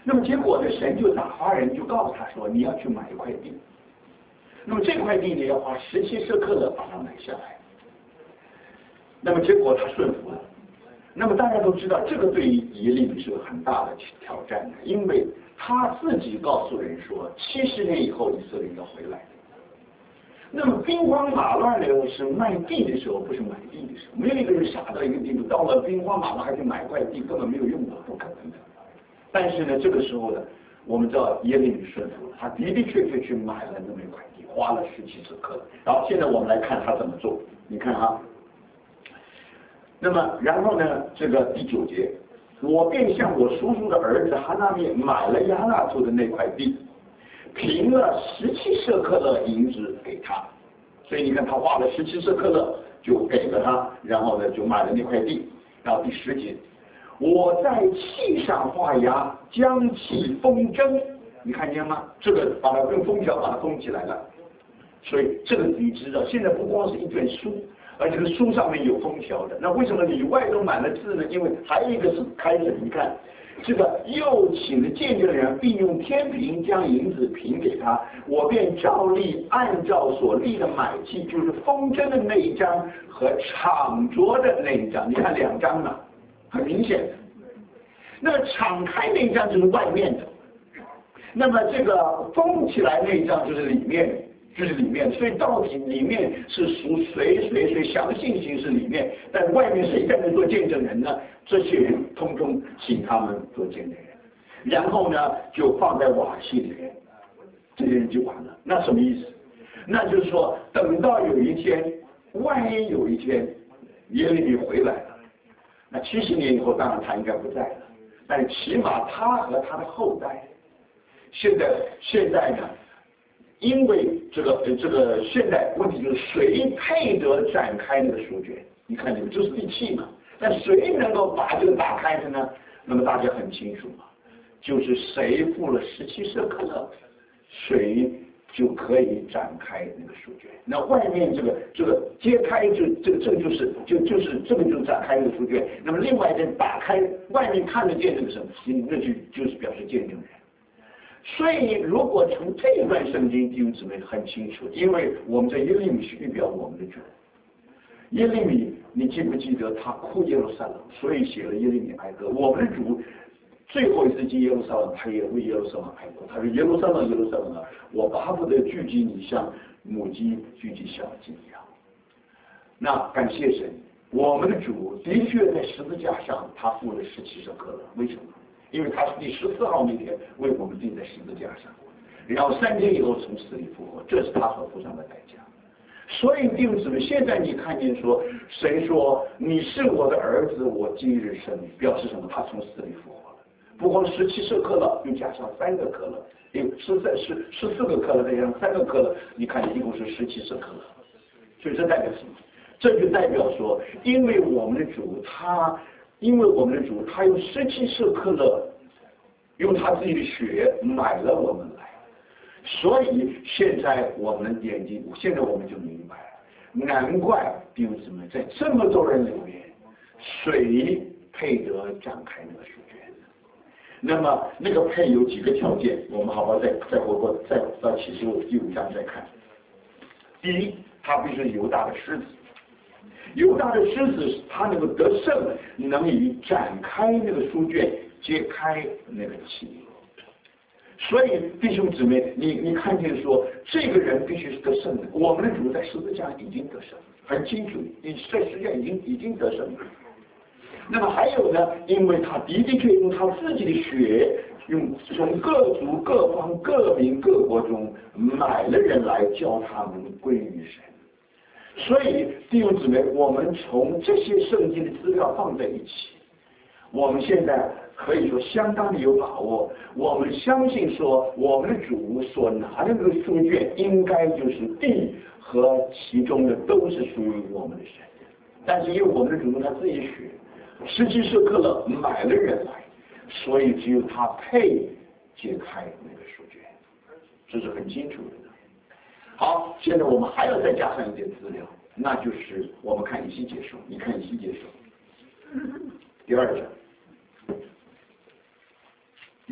Speaker 1: 那么结果呢，神就打发人就告诉他说，你要去买一块地。那么这块地呢，要花十七舍克勒把它买下来。那么结果他顺服了。那么大家都知道，这个对于耶利米是个很大的挑战的，因为他自己告诉人说，七十年以后以色列要回来。那么兵荒马乱的是卖地的时候，不是买地的时候。没有一个人傻到一个地步，到了兵荒马乱还去买块地，根本没有用的，不可能的。但是呢，这个时候呢，我们知道耶利米顺服了，他的的确确去买了那么一块地，花了十七舍克勒。然后现在我们来看他怎么做，你看哈。那么然后呢，这个第九节，我便向我叔叔的儿子哈纳面买了亚纳族的那块地，凭了十七舍克勒银子给他。所以你看他花了十七舍克勒就给了他，然后呢就买了那块地。然后第十节，我在气上画押，将其封针，你看见吗？这个把它用封条把它封起来了。所以这个你知道，现在不光是一卷书，而且是书上面有封条的。那为什么里外都满了字呢？因为还有一个是开始，你看这个又请了见证人，并用天平将银子平给他，我便照例按照所立的买契，就是封针的那一张和敞着的那一张，你看两张嘛，很明显的。那么敞开那一张就是外面的，那么这个封起来那一张就是里面的。就是里面，所以到底里面是属谁谁谁，详细性是里面，但外面谁在那做见证人呢？这些人通通请他们做见证人，然后呢就放在瓦器里面，这些人就完了。那什么意思？那就是说，等到有一天，万一有一天耶利米回来了，那七十年以后，当然他应该不在了，但起码他和他的后代，现在现在呢？因为这个呃这个现在问题就是谁配得展开那个书卷？你看你们就是地气嘛，但谁能够把这个打开的呢？那么大家很清楚嘛，就是谁付了十七舍克勒，谁就可以展开那个书卷。那外面这个这个揭开就这个这个就是就就是这个就展开那个书卷。那么另外一个打开外面看得见这个什么，那就就是表示见证人。所以，如果从这一段圣经弟兄姊妹很清楚，因为我们在耶利米是预表我们的主。耶利米，你记不记得他哭耶路撒冷，所以写了耶利米哀歌。我们的主最后一次进耶路撒冷，他也为耶路撒冷哀歌。他说：“耶路撒冷，耶路撒冷啊，我巴不得聚集你像母鸡聚集小鸡一样。”那感谢神，我们的主的确在十字架上，他付了十七舍克勒。为什么？因为他是第十四号那天为我们钉在十字架上，然后三天以后从死里复活，这是他所付上的代价。所以弟兄姊妹，现在你看见说，谁说你是我的儿子，我今日生你，表示什么？他从死里复活了，不光十七舍克勒，又加上三个克勒，有十三十十四个克勒，再加上三个克勒，你看一共是十七舍克勒。所以这代表什么？这就代表说，因为我们的主他。因为我们的主，他用十七舍克勒，用他自己的血买了我们来，所以现在我们眼睛，现在我们就明白了，难怪弟兄姊妹在这么多人里面，谁配得展开那个书卷？那么那个配有几个条件，我们好好再再回过再到启示录第五章再看。第一，他必须是犹大的狮子。犹大的狮子，他能够得胜，能以展开那个书卷，揭开那个器。所以弟兄姊妹，你你看见说，这个人必须是得胜的。我们的主在十字架已经得胜，很清楚，你在十字架已经已经得胜了。那么还有呢，因为他的的确用他自己的血，用从各族各方各民各国中买了人来，教他们归于神。所以弟兄姊妹，我们从这些圣经的资料放在一起，我们现在可以说相当的有把握。我们相信说，我们的主所拿的那个书卷，应该就是地和其中的都是属于我们的神。但是因为我们的主他自己血，十七舍克勒买了人来，所以只有他配揭开那个书卷，这是很清楚的。好，现在我们还要再加上一点资料，那就是我们看以西结书。你看以西结书第二章，以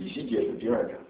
Speaker 1: 以西结书第二章。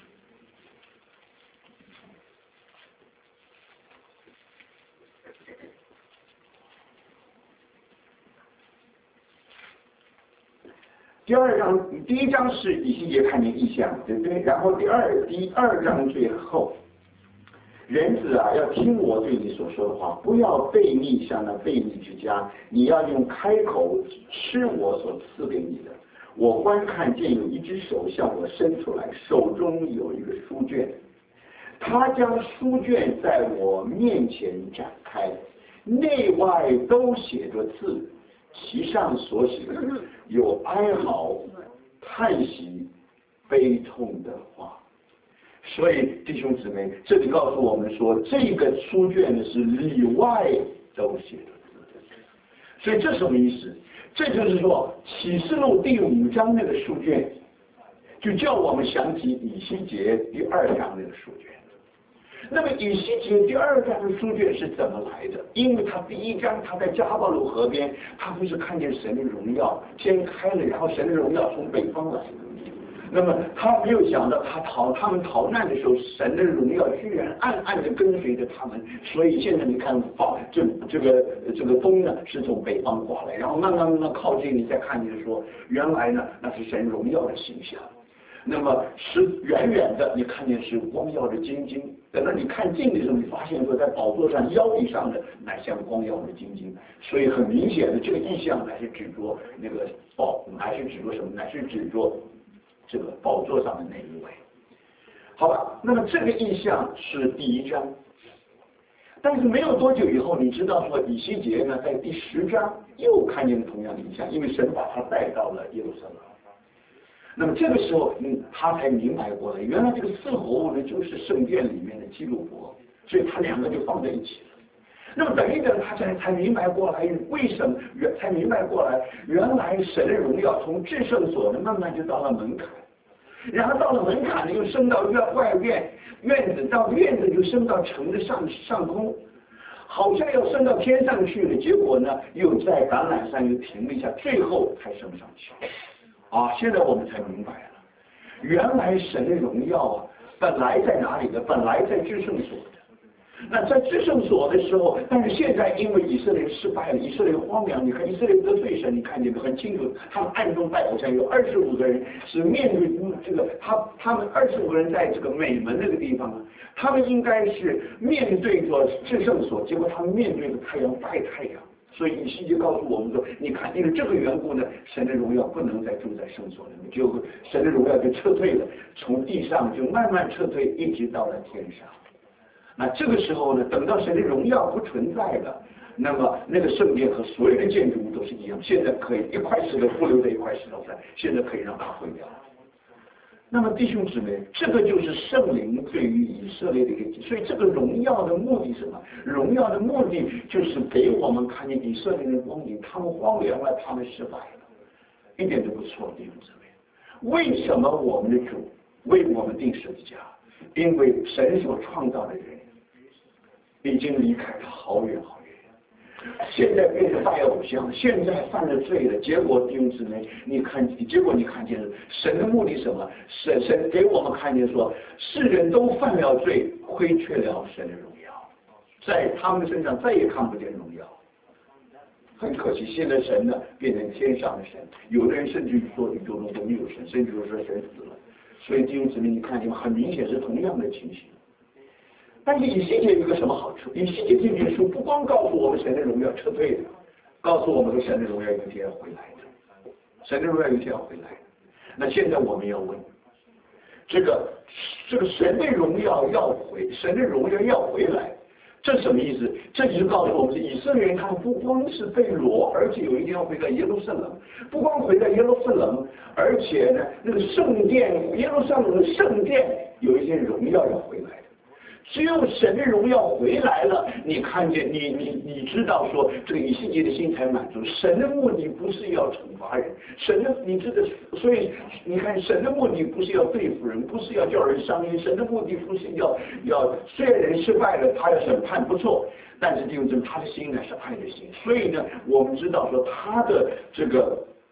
Speaker 1: 第二章，第一章是以西结看见异象，对不对？然后第二第二章最后，人子啊，要听我对你所说的话，不要悖逆像那悖逆之家，你要用开口吃我所赐给你的。我观看见有一只手向我伸出来，手中有一个书卷，他将书卷在我面前展开，内外都写着字，其上所写的有哀嚎、叹息、悲痛的话。所以弟兄姊妹，这里告诉我们说，这个书卷呢是里外都写着字。所以这什么意思？这就是说，启示录第五章那个书卷，就叫我们想起以西结第二章那个书卷。那么以西结第二章的书卷是怎么来的？因为他第一章他在加巴鲁河边，他不是看见神的荣耀天开了，然后神的荣耀从北方来的。那么他没有想到，他逃他们逃难的时候，神的荣耀居然暗暗地跟随着他们。所以现在你看，风这这个这个风呢是从北方刮来，然后慢慢慢慢靠近，你再看见说，原来呢那是神荣耀的形象。那么是远远的，你看见是光耀的金晶。等到你看近的时候，你发现说在宝座上腰以上的乃像光耀的金晶。所以很明显的，这个意象乃是指着那个宝，乃是指着什么？乃是指着这个宝座上的那一位。好吧，那么这个意象是第一章。但是没有多久以后，你知道说以西结呢，在第十章又看见同样的意象，因为神把他带到了耶路撒冷。那么这个时候，嗯，他才明白过来，原来这个四活物呢，就是圣殿里面的基路伯，所以他两个就放在一起了。那么等一等，他才才明白过来，为什么原才明白过来，原来神的荣耀从至圣所呢，慢慢就到了门槛，然后到了门槛呢，又升到院外院院子，到院子就升到城的上上空，好像要升到天上去了，结果呢，又在橄榄山又停了一下，最后才升上去。啊，现在我们才明白了，原来神的荣耀啊，本来在哪里呢？本来在至圣所的。那在至圣所的时候，但是现在因为以色列失败了，以色列荒凉，你看以色列得罪神，你看见的很清楚，他们暗中拜偶像，有二十五个人是面对这个，他他们二十五个人在这个美门那个地方啊，他们应该是面对着至圣所，结果他们面对着太阳拜太阳。所以以西结告诉我们说，你看，因为这个缘故呢，神的荣耀不能再住在圣所里面，就神的荣耀就撤退了，从地上就慢慢撤退，一直到了天上。那这个时候呢，等到神的荣耀不存在了，那么那个圣殿和所有的建筑物都是一样，现在可以一块石头不留在一块石头上，现在可以让它毁掉。那么弟兄姊妹，这个就是圣灵对于以色列的一个，所以这个荣耀的目的是什么？荣耀的目的就是给我们看见以色列的光景，他们荒凉了，他们失败了，一点都不错，弟兄姊妹。为什么我们的主为我们定十字架？因为神所创造的人已经离开他好远好远。现在变成拜偶像，现在犯了罪了，结果弟兄姊妹，你看，结果你看见了神的目的是什么？神神给我们看见说，世人都犯了罪，亏缺了神的荣耀，在他们身上再也看不见荣耀。很可惜，现在神呢变成天上的神，有的人甚至于说宇宙中都没有神，甚至于说神死了。所以弟兄姊妹，你看见很明显是同样的情形。但是以西结有一个什么好处？以西结这卷书不光告诉我们神的荣耀撤退了，告诉我们说神的荣耀有一天要回来的，神的荣耀有一天要回来的。那现在我们要问，这个这个神的荣耀要回，神的荣耀要回来，这什么意思？这就是告诉我们，以色列人他们不光是被掳，而且有一天要回到耶路撒冷，不光回到耶路撒冷，而且呢，那个圣殿，耶路撒冷的圣殿有一天荣耀要回来的。只有神的荣耀回来了，你看见你你你知道说这个以西结的心才满足。神的目的不是要惩罚人，神的你知道，所以你看神的目的不是要对付人，不是要叫人伤心，神的目的不是要要虽然人失败了，他要审判不错，但是就是他的心呢是爱的心。所以呢，我们知道说他的这个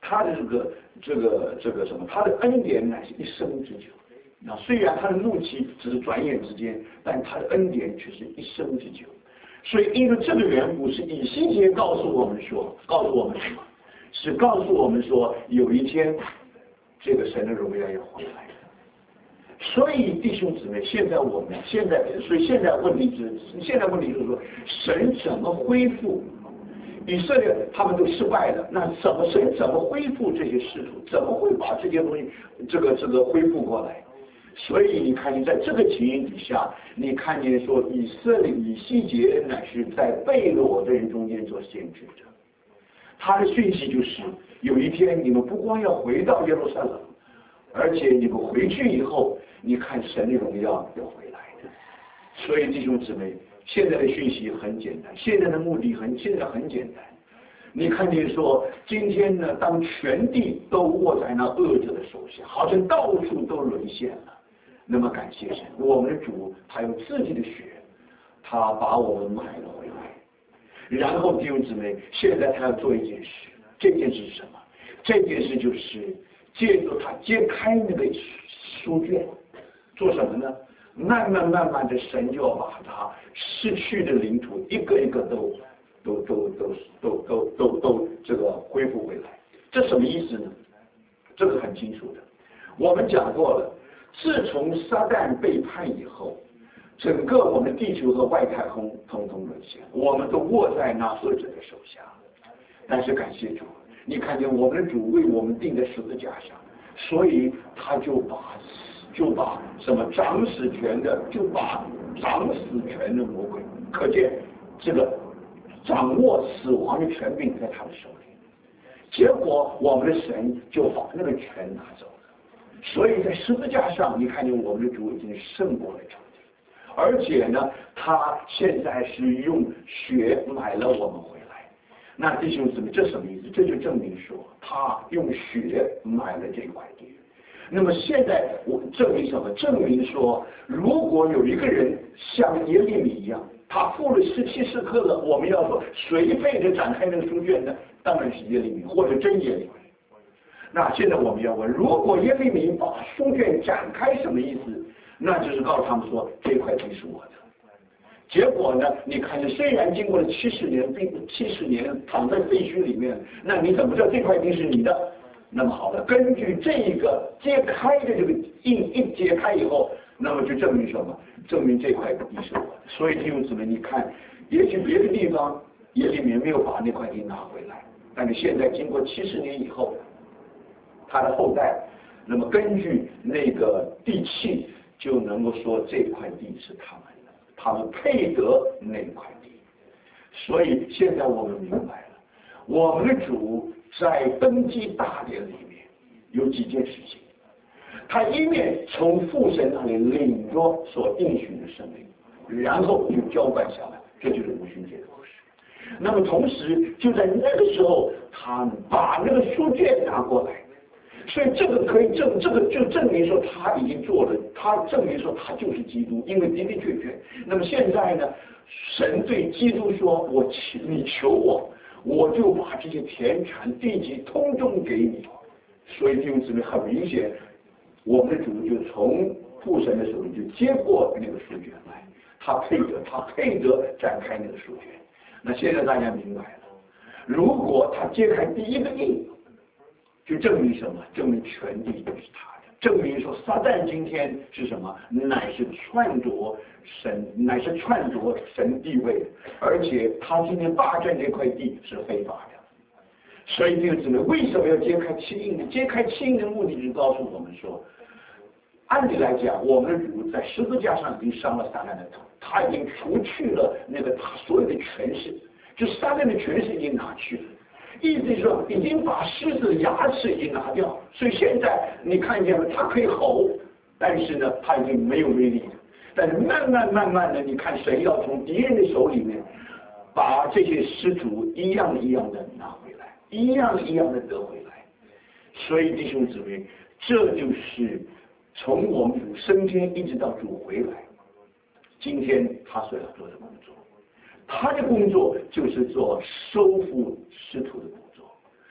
Speaker 1: 他的这个这个这个什么，他的恩典乃是一生之久。那虽然他的怒气只是转眼之间，但他的恩典却是一生之久。所以因为这个缘故，是以西结告诉我们说，告诉我们什么？是告诉我们说，有一天这个神的荣耀要回来的。所以弟兄姊妹，现在我们现在，所以现在问题是，现在问题就是说，神怎么恢复？以色列他们都失败了，那怎么神怎么恢复这些仕途？怎么会把这些东西这个这个恢复过来？所以你看见在这个情形底下，你看见说以色列以西结乃是在被掳的人中间做先知者，他的讯息就是有一天你们不光要回到耶路撒冷，而且你们回去以后，你看神的荣耀要回来的。所以弟兄姊妹，现在的讯息很简单，现在的目的很现在很简单。你看见说，今天呢，当全地都握在那恶者的手下，好像到处都沦陷了。那么感谢神，我们的主他用自己的血，他把我们买了回来。然后弟兄姊妹，现在他要做一件事，这件事是什么？这件事就是借助他揭开那个书卷，做什么呢？慢慢慢慢的，神就要把他失去的领土一个一个都都都都都都都都这个恢复回来。这什么意思呢？这个很清楚的，我们讲过了。自从撒旦背叛以后，整个我们地球和外太空通通沦陷，我们都握在那恶者的手下。但是感谢主，你看见我们的主为我们钉在十字架上，所以他就把就把什么掌死权的，就把掌死权的魔鬼，可见这个掌握死亡的权柄在他的手里。结果我们的神就把那个权拿走了。所以在十字架上，你看见我们的主已经胜过了仇敌，而且呢，他现在是用血买了我们回来。那弟兄姊妹，这什么意思？这就证明说，他用血买了这块地。那么现在我证明什么？证明说，如果有一个人像耶利米一样，他付了十七世克勒，我们要说谁配着展开那个书卷呢？当然是耶利米，或者真耶利米。那现在我们要问，如果耶利米把书卷展开，什么意思？那就是告诉他们说，这块地是我的。结果呢，你看见虽然经过了七十年，并七十年躺在废墟里面，那你怎么知道这块地是你的？那么好了，根据这个揭开的这个印一揭开以后，那么就证明什么？证明这块地是我的。所以弟兄姊妹，你看，也许别的地方耶利米没有把那块地拿回来，但是现在经过七十年以后，他的后代，那么根据那个地契，就能够说这块地是他们的，他们配得那块地。所以现在我们明白了，我们的主在登基大典里面有几件事情，他一面从父神那里领着所应许的圣灵，然后就浇灌下来，这就是五旬节的故事。那么同时就在那个时候，他把那个书卷拿过来。所以这个可以证，这个就证明说他已经做了，他证明说他就是基督，因为的的确确。那么现在呢，神对基督说：“我求你求我，我就把这些田产地级通通给你。”所以弟兄姊妹，很明显，我们的主就从父神的手里就接过那个书卷来，他配得，他配得展开那个书卷。那现在大家明白了，如果他揭开第一个印，就证明什么？证明全地都是他的，证明说撒旦今天是什么？乃是篡夺神，乃是篡夺神地位，而且他今天霸占这块地是非法的。所以弟兄姊妹，为什么要揭开七印呢？揭开七印的目的就是告诉我们说，按理来讲，我们的主在十字架上已经伤了撒旦的头，他已经除去了那个他所有的权势，就撒旦的权势已经拿去了。意思是说，已经把狮子的牙齿已经拿掉，所以现在你看见了，它可以吼，但是呢，它已经没有威力了。但是慢慢慢慢的，你看神要从敌人的手里面，把这些失主一样一样的拿回来，一样一样的得回来。所以弟兄姊妹，这就是从我们主升天一直到主回来，今天他所要做的工作。他的工作就是做收复失土的工作，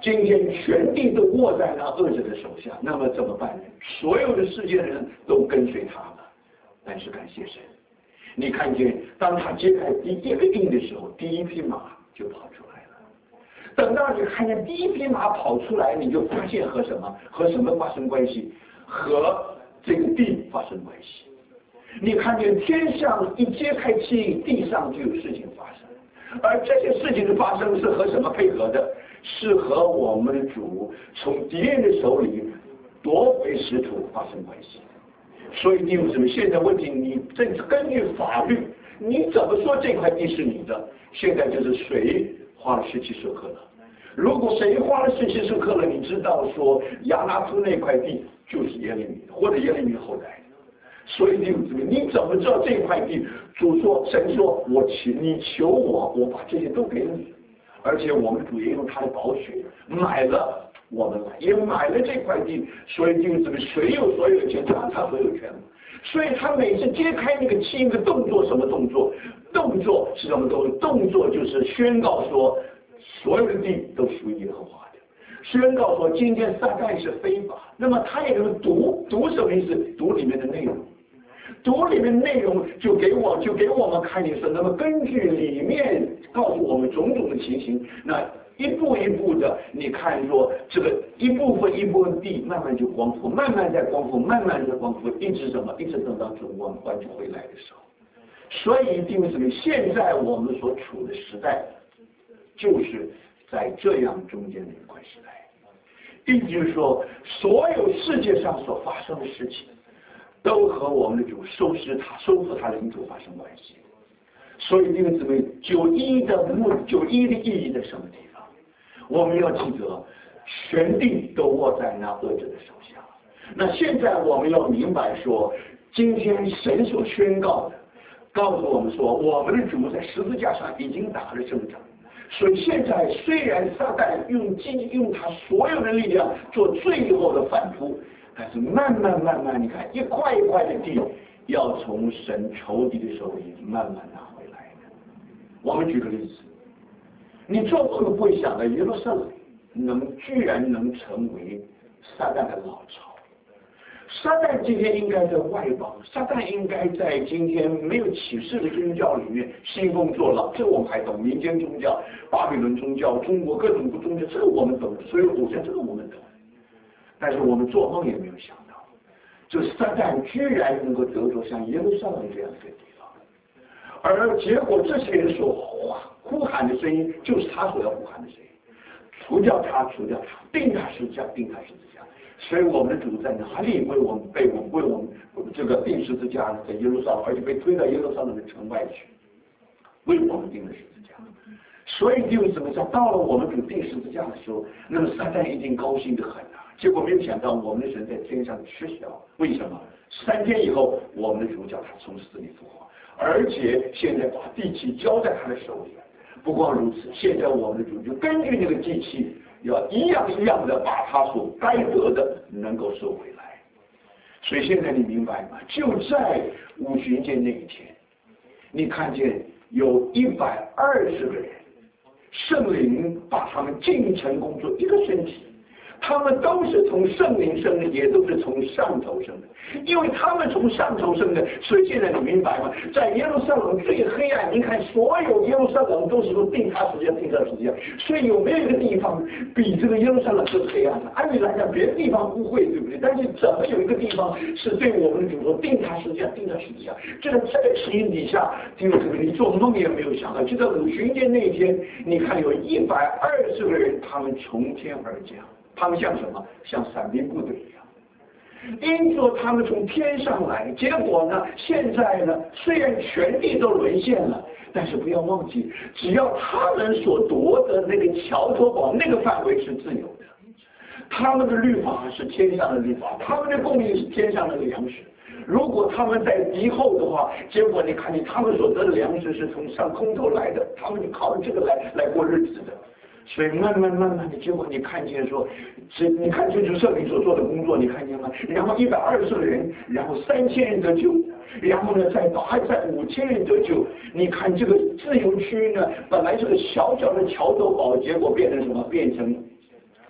Speaker 1: 今天全地都握在那恶者的手下，那么怎么办呢？所有的世界的人都跟随他了。但是感谢神，你看见当他揭开第一个印的时候，第一匹马就跑出来了。等到你看见第一匹马跑出来，你就发现和什么和什么发生关系？和这个地发生关系。你看见天上一揭开七印，地上就有事情发生。而这些事情的发生是和什么配合的？是和我们的主从敌人的手里夺回失土发生关系。所以弟兄姊妹，现在问题，你这根据法律，你怎么说这块地是你的？现在就是谁花了十七舍客勒？如果谁花了十七舍客勒，你知道说亚拿突那块地就是耶利米的，或者耶利米后代。所以弟兄姊妹，你怎么知道这块地？主说，神说，我求你求我，我把这些都给你，而且我们主也用他的宝血买了我们来，也买了这块地。所以弟兄姊妹，谁有所有权，他他所有权。所以他每次揭开那个七印的动作，什么动作？动作是什么动作？动作就是宣告说，所有的地都属于耶和华的。宣告说，今天撒旦是非法。那么他也就是读读什么意思？读里面的内容。读里面内容就给我就给我们看见说，那么根据里面告诉我们种种的情形，那一步一步的，你看说这个一部分一部分地慢慢就光复，慢慢在光复，慢慢在光复，一直什么，一直等到主我们还回来的时候。所以弟兄姊妹，现在我们所处的时代，就是在这样中间的一块时代。意思就是说，所有世界上所发生的事情，都和我们的主收拾他、收复他的领土发生关系。所以弟兄姊妹，九一的目九一的意义在什么地方？我们要记得，全地都握在那恶者的手下。那现在我们要明白说，今天神所宣告的，告诉我们说，我们的主在十字架上已经打了胜仗。所以现在虽然撒旦用尽用他所有的力量做最后的反扑，但是慢慢慢慢，你看一块一块的地要从神仇敌的手里慢慢拿回来的。我们举个例子，你做梦都不会想到耶路撒冷能居然能成为撒旦的老巢。撒旦今天应该在外邦，撒旦应该在今天没有启示的宗教里面兴风作浪，这个我们还懂。民间宗教、巴比伦宗教、中国各种不宗教，这个我们懂。所有偶像，这个我们懂。但是我们做梦也没有想到，这撒旦居然能够得着像耶路撒冷这样一个地方，而结果这些人所呼喊的声音，就是他所要呼喊的声音：除掉他，除掉他，定他十字架，定他十字架。所以我们的主在哪里为我们被我们为我们这个定十字架呢？在耶路撒冷，而且被推到耶路撒冷的城外去，为我们定了十字架。所以就怎么讲，到了我们主定十字架的时候，那么撒旦一定高兴得很啊。结果没有想到，我们的神在天上吃小，为什么？三天以后，我们的主叫他从死里复活，而且现在把地气交在他的手里。不光如此，现在我们的主就根据那个地气，要一样一样的把他所该得的能够收回来。所以现在你明白吗？就在五旬节那一天，你看见有一百二十个人，圣灵把他们进城工作一个身体。他们都是从圣灵生的，也都是从上头生的，因为他们从上头生的，所以现在你明白吗？在耶路撒冷最黑暗，你看所有耶路撒冷都是说定他时间，定他时间，所以有没有一个地方比这个耶路撒冷更黑暗的？按理来讲，别的地方不会，对不对？但是怎么有一个地方是对我们的主说定他时间，定他时间？就在这个情形底下，听我这个，你做梦也没有想到，就在五旬节那一天，你看有一百二十个人，他们从天而降。他们像什么？像伞兵部队一样，因着他们从天上来，结果呢，现在呢，虽然全地都沦陷了，但是不要忘记，只要他们所夺的那个桥头堡那个范围是自由的，他们的律法是天上的律法，他们的供应是天上的粮食。如果他们在敌后的话，结果你看见他们所得的粮食是从上空头来的，他们就靠这个来来过日子的。所以慢慢慢慢的，结果你看见说，这你看这就是圣灵所做的工作，你看见吗？然后一百二十个人，然后三千人得救，然后呢再还在五千人得救。你看这个自由区呢，本来是个小小的桥头堡，结果变成什么？变成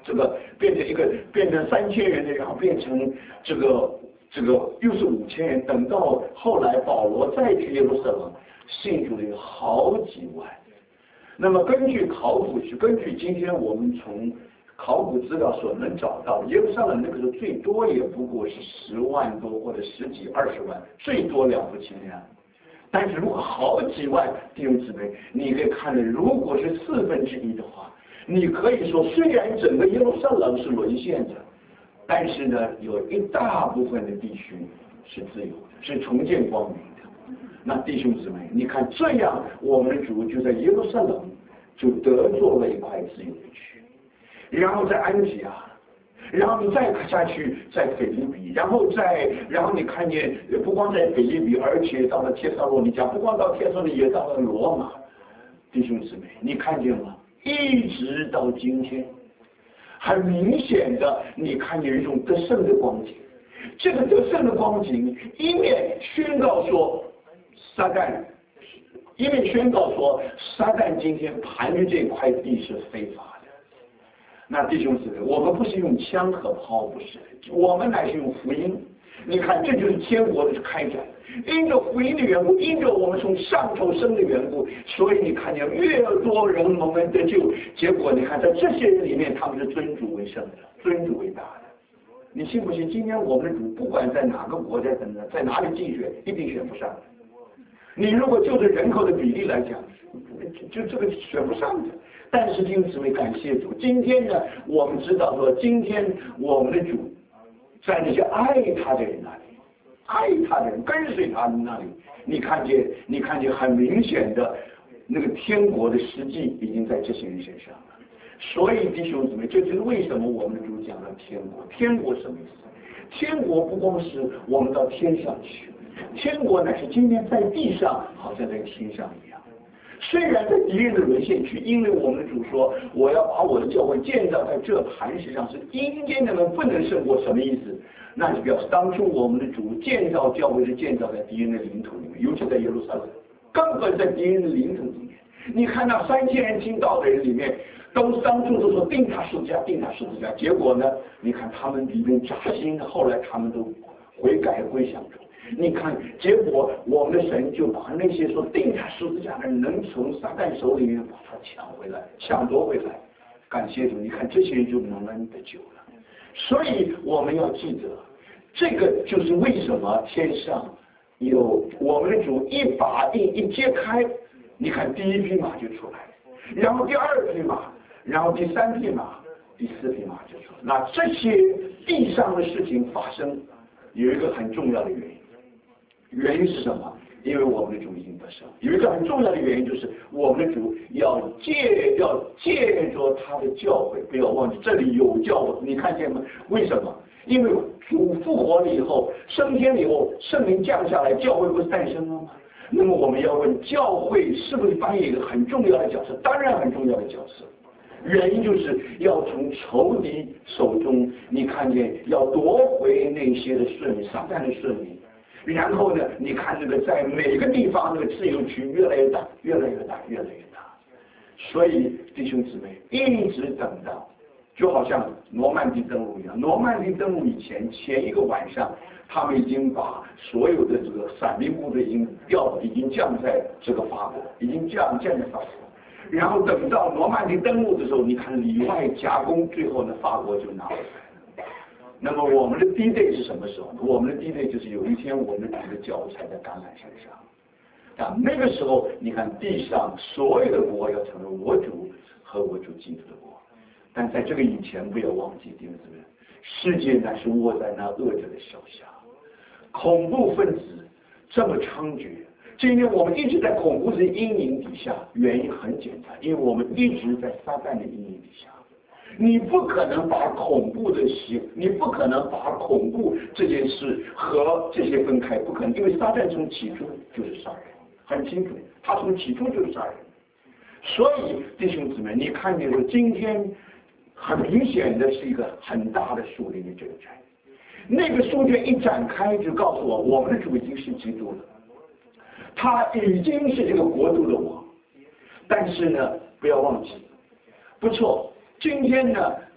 Speaker 1: 这个变成一个变成三千人的，然后变成这个这个又是五千人。等到后来保罗再去耶路撒冷，信主的有好几万。那么根据考古是根据今天我们从考古资料所能找到，耶路撒冷那个时候最多也不过是十万多或者十几二十万，最多了不起那样。但是如果好几万弟兄姊妹，你可以看到，如果是四分之一的话，你可以说虽然整个耶路撒冷是沦陷的，但是呢，有一大部分的地区是自由的，是重见光明的。那弟兄姊妹，你看这样，我们主就在耶路撒冷就得做了一块自由的区，然后在安提阿，然后你再下去在腓立比，然后再然后你看见不光在腓立比，而且到了帖撒罗尼迦，不光到帖撒罗尼迦，也到了罗马。弟兄姊妹，你看见吗？一直到今天，很明显的，你看见一种得胜的光景。这个得胜的光景，一面宣告说撒旦，一面宣告说撒旦今天盘踞这块地是非法的。那弟兄姊妹，我们不是用枪和炮，不是，我们乃是用福音。你看，这就是天国的开展，因着福音的缘故，因着我们从上头生的缘故，所以你看见越多人蒙恩得救。结果你看，在这些人里面，他们是尊主为圣的，尊主为大的。你信不信？今天我们的主不管在哪个国家等等，在哪里竞选，一定选不上。你如果就着人口的比例来讲，就这个选不上的。但是弟兄姊妹，感谢主，今天呢，我们知道说，今天我们的主在那些爱他的人那里，爱他的人跟随他们那里，你看见，你看见很明显的那个天国的实际已经在这些人身上了。所以弟兄姊妹，这就是为什么我们的主讲了天国。天国什么意思？天国不光是我们到天上去，天国乃是今天在地上，好像在天上一样。虽然在敌人的沦陷区，因为我们的主说，我要把我的教会建造在这磐石上，是阴间的人不能胜过。什么意思？那就表示当初我们的主建造教会是建造在敌人的领土里面，尤其在耶路撒冷，根本在敌人的领土里面。你看那三千人听到的人里面，都当初都说定他十字架，定他十字架。结果呢，你看他们里面扎心，后来他们都悔改归向主。你看，结果我们的神就把那些说定他十字架的人，能从撒旦手里面把他抢回来，抢夺回来。感谢主，你看这些人就蒙恩得救了。所以我们要记得，这个就是为什么天上有我们的主一把印一揭开，你看第一匹马就出来，然后第二匹马，然后第三匹马，第四匹马就出来。那这些地上的事情发生，有一个很重要的原因。原因是什么？因为我们的主已经得胜。有一个很重要的原因，就是我们的主要借要借着他的教诲，不要忘记这里有教诲，你看见吗？为什么？因为主复活了以后，升天了以后，圣灵降下来，教会不是诞生了吗？那么我们要问，教会是不是扮演一个很重要的角色？当然很重要的角色。原因就是要从仇敌手中，你看见要夺回那些的顺利，撒旦的顺利。然后呢，你看这个在每个地方，这个自由区越来越大，越来越大，越来越大。所以弟兄姊妹，一直等到，就好像诺曼底登陆一样。诺曼底登陆以前前一个晚上，他们已经把所有的这个伞兵部队已经调，已经降在这个法国，已经降降在法国。然后等到诺曼底登陆的时候，你看里外夹攻，最后呢，法国就拿回来。那么我们的D day是什么时候？我们的D day就是有一天我们的主的脚踩在橄榄山上，啊，那个时候你看地上所有的国要成为我主和我主基督的国。但在这个以前，不要忘记弟兄姊妹，世界乃是握在那恶者的手下，恐怖分子这么猖獗。今天我们一直在恐怖的阴影底下，原因很简单，因为我们一直在撒旦的阴影底下。你不可能把恐怖的行，你不可能把恐怖这件事和这些分开，不可能，因为撒旦从起初就是杀人，很清楚，他从起初就是杀人。所以弟兄姊妹，你看见说今天很明显的是一个很大的属灵的征战，那个书卷一展开就告诉我，我们的主已经是基督了，他已经是这个国度的王。但是呢，不要忘记，不错。今天呢，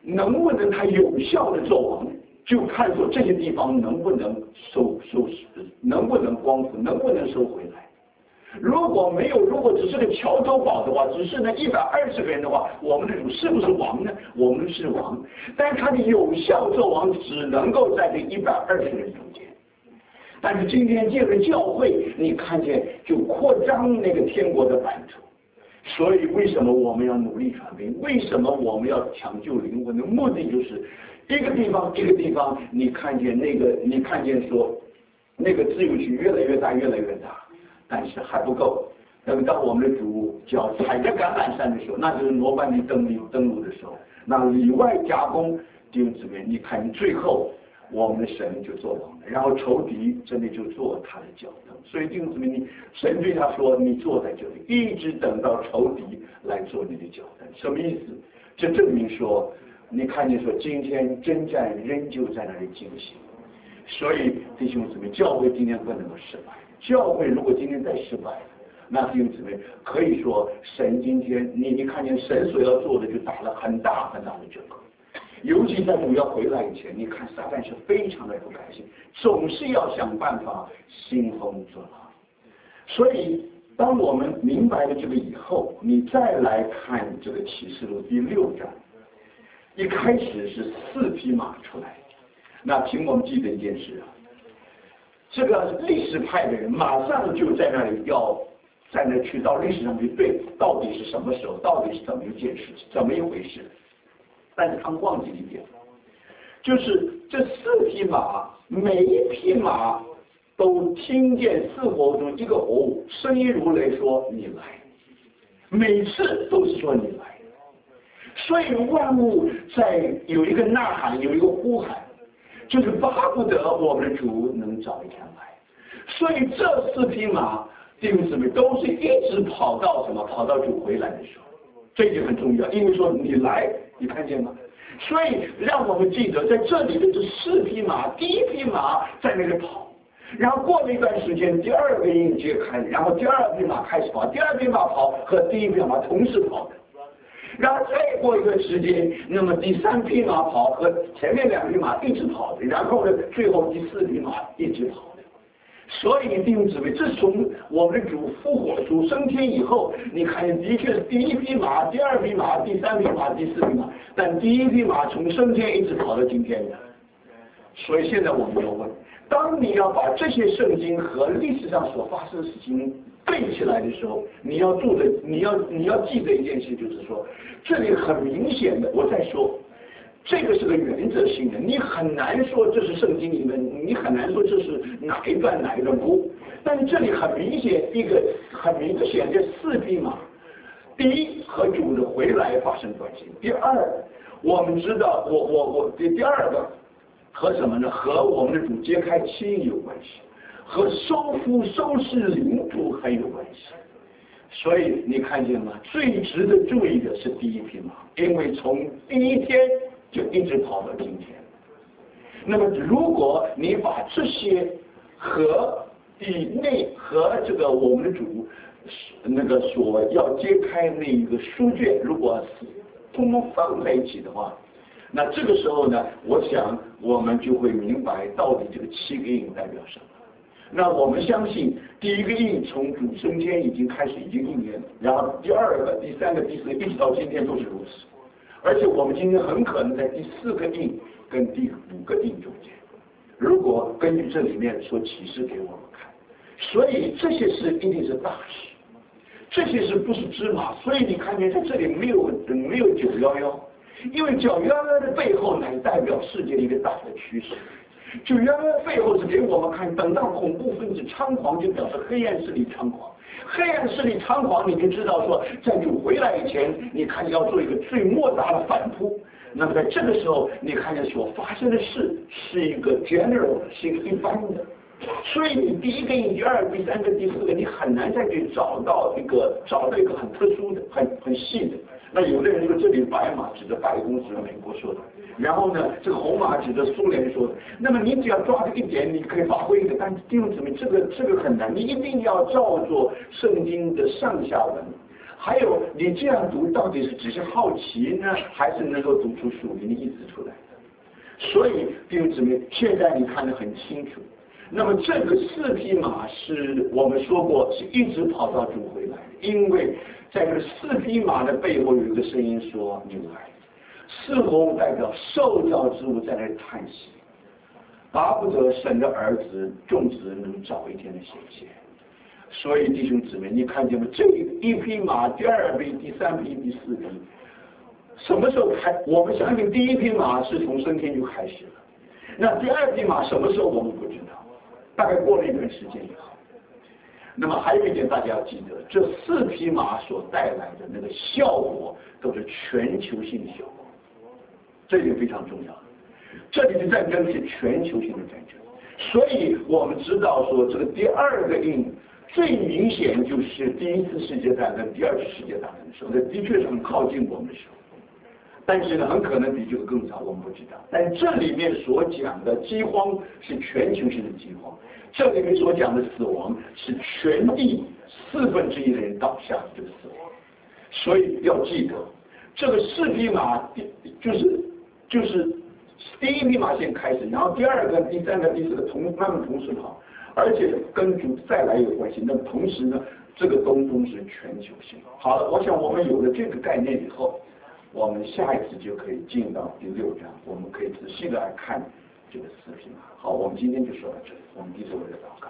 Speaker 2: 能不能他有效的做王，就看说这些地方能不能收收能不能光复，能不能收回来。如果没有，如果只是个桥头堡的话，只是那一百二十个人的话，我们的主是不是王呢？我们是王，但是他的有效做王只能够在这一百二十人中间。但是今天借着教会，你看见就扩张那个天国的版图。所以为什么我们要努力传福音？为什么我们要抢救灵魂的目的就是一个地方一个地方，你看见那个，你看见说那个自由区越来越大，越来越大。但是还不够。等到我们的主脚踩着橄榄山的时候，那就是罗曼尼登陆登陆的时候，那里外夹攻弟兄姊妹，你看最后我们的神就做王了，然后仇敌真的就做他的脚凳。所以弟兄姊妹，你神对他说：“你坐在这里，一直等到仇敌来做你的脚凳。”什么意思？这证明说，你看见说今天征战仍旧在那里进行。所以弟兄姊妹，教会今天不能够失败。教会如果今天再失败了，那弟兄姊妹可以说神今天你你看见神所要做的就打了很大很大的折扣，尤其在主要回来以前，你看撒旦是非常的不开心，总是要想办法兴风作浪。所以当我们明白了这个以后，你再来看这个启示录第六章，一开始是四匹马出来，那请我们记得一件事啊。这个历史派的人马上就在那里要在那去到历史上去对，到底是什么时候，到底是怎么一件事情，怎么一回事？但是他们忘记了一点，就是这四匹马，每一匹马都听见四活中一个吼，声音如雷说：“你来。”每次都是说你来。所以万物在有一个呐喊，有一个呼喊。就是巴不得我们的主能早一天来，所以这四匹马弟兄姊妹都是一直跑到什么？跑到主回来的时候，这就很重要。因为说你来，你看见吗？所以让我们记得，在这里的这四匹马，第一匹马在那里跑，然后过了一段时间，第二个印揭开，然后第二匹马开始跑，第二匹马跑和第一匹马同时跑的。然后再过一段时间，那么第三匹马跑和前面两匹马一直跑的，然后呢，最后第四匹马一直跑的。所以弟兄姊妹，自从我们的主复活、主升天以后，你看的确是第一匹马、第二匹马、第三匹马、第四匹马，但第一匹马从升天一直跑到今天的。所以现在我们要问：当你要把这些圣经和历史上所发生的事情背起来的时候，你要做的，你要你要记得一件事，就是说，这里很明显的，我再说，这个是个原则性的，你很难说这是圣经里面，你很难说这是哪一段哪一段不，但是这里很明显，一个很明显这四匹马，第一和主的回来发生关系，第二，我们知道，我我我第第二个和什么呢？和我们的主揭开七印有关系。和收复收拾领土很有关系，所以你看见吗？最值得注意的是第一匹马，因为从第一天就一直跑到今天。那么如果你把这些和以内和这个我们的主那个所要揭开那一个书卷，如果通通放在一起的话，那这个时候呢，我想我们就会明白到底这个七个印代表什么。那我们相信，第一个印从主升天已经开始，已经应验了，然后第二个、第三个、第四个，一直到今天都是如此。而且我们今天很可能在第四个印跟第五个印中间，如果根据这里面所启示给我们看，所以这些事一定是大事，这些事不是芝麻。所以你看见在这里没有没有九幺幺，因为九幺幺的背后乃代表世界的一个大的趋势。九幺幺背后是给我们看，等到恐怖分子猖狂，就表示黑暗势力猖狂。黑暗势力猖狂，你就知道说，在主回来以前，你看要做一个最莫大的反扑。那么在这个时候，你看见所发生的事是一个 general， 是一个一般的。所以你第一个、第二个、第三个、第四个，你很难再去找到一个找到一个很特殊的、很很细的。那有的人说这里白马指着白宫，指着美国说的，然后呢，这个红马指着苏联说的。那么你只要抓这一点，你可以发挥一个，但是弟兄姊妹，这个这个很难，你一定要照着圣经的上下文还有你这样读到底是只是好奇呢，还是能够读出属灵的意思出来的？所以弟兄姊妹，现在你看得很清楚。那么这个四匹马是我们说过是一直跑到主回来，因为在这个四匹马的背后有一个声音说：“你来。”似乎代表受造之物在那里叹息，巴不得神的儿子种子能早一天的显现。所以弟兄姊妹，你看见吗？这一匹马，第二匹、第三匹、第四匹，什么时候开？我们相信第一匹马是从升天就开始了。那第二匹马什么时候我们不知道，大概过了一段时间以后。那么还有一点大家要记得，这四匹马所带来的那个效果都是全球性的效果，这一点非常重要。这里的战争是全球性的战争，所以我们知道说这个第二个印最明显就是第一次世界大战、第二次世界大战的时候，这的确是很靠近我们的时候。但是呢，很可能比这个更早，我们不知道。但这里面所讲的饥荒是全球性的饥荒，这里面所讲的死亡是全地四分之一的人倒下的这个死亡。所以要记得，这个四匹马就是就是第一匹马先开始，然后第二个、第三个、第四个同慢慢同时跑，而且跟主再来有关系。那同时呢，这个东风是全球性。好了，我想我们有了这个概念以后，我们下一次就可以进到第六章，我们可以仔细的来看这个四匹马。好，我们今天就说到这里，我们第一次为了祷告。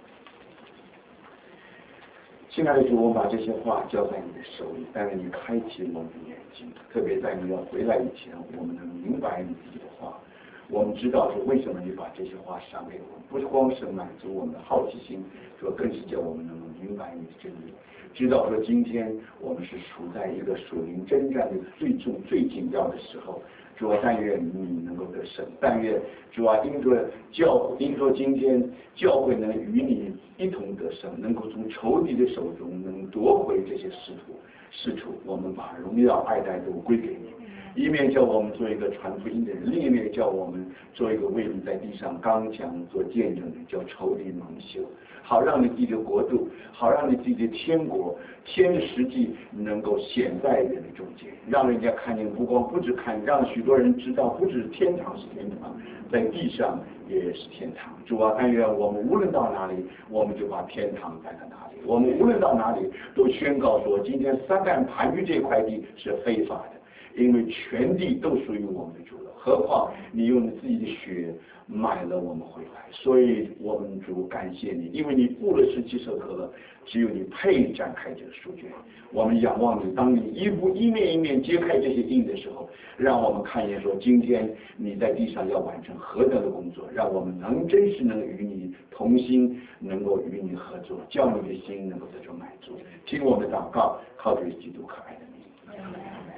Speaker 2: 亲爱的主，我们把这些话交在你的手里，但是你开启我们的眼睛，特别在你要回来以前，我们能明白你自己的话。我们知道是为什么你把这些话赏给我们，不是光是满足我们的好奇心，说更是叫我们能够明白你的真理，知道说今天我们是处在一个属灵征战的最重最紧要的时候。主啊，但愿你能够得胜，但愿主啊，因着教，因着今天教会能与你一同得胜，能够从仇敌的手中能夺回这些使徒使徒，我们把荣耀爱戴都归给你。一面叫我们做一个传福音的人，另一面叫我们做一个为你在地上刚强做见证的，叫仇敌蒙羞，好让你自己的国度，好让你自己的天国天的实际能够显在人的中间，让人家看见，不光不只看，让许多人知道，不止天堂是天堂，在地上也是天堂。主啊，但愿我们无论到哪里，我们就把天堂摆在哪里，我们无论到哪里都宣告说，今天撒旦盘踞这块地是非法的。因为全地都属于我们的主了，何况你用你自己的血买了我们回来，所以我们主感谢你，因为你布了十七舍客勒，只有你配展开这个书卷。我们仰望你，当你一步一面一面揭开这些印的时候，让我们看见说，今天你在地上要完成何等的工作，让我们能真实能与你同心，能够与你合作，叫你的心能够得到满足。听我们的祷告，靠着基督可爱的名。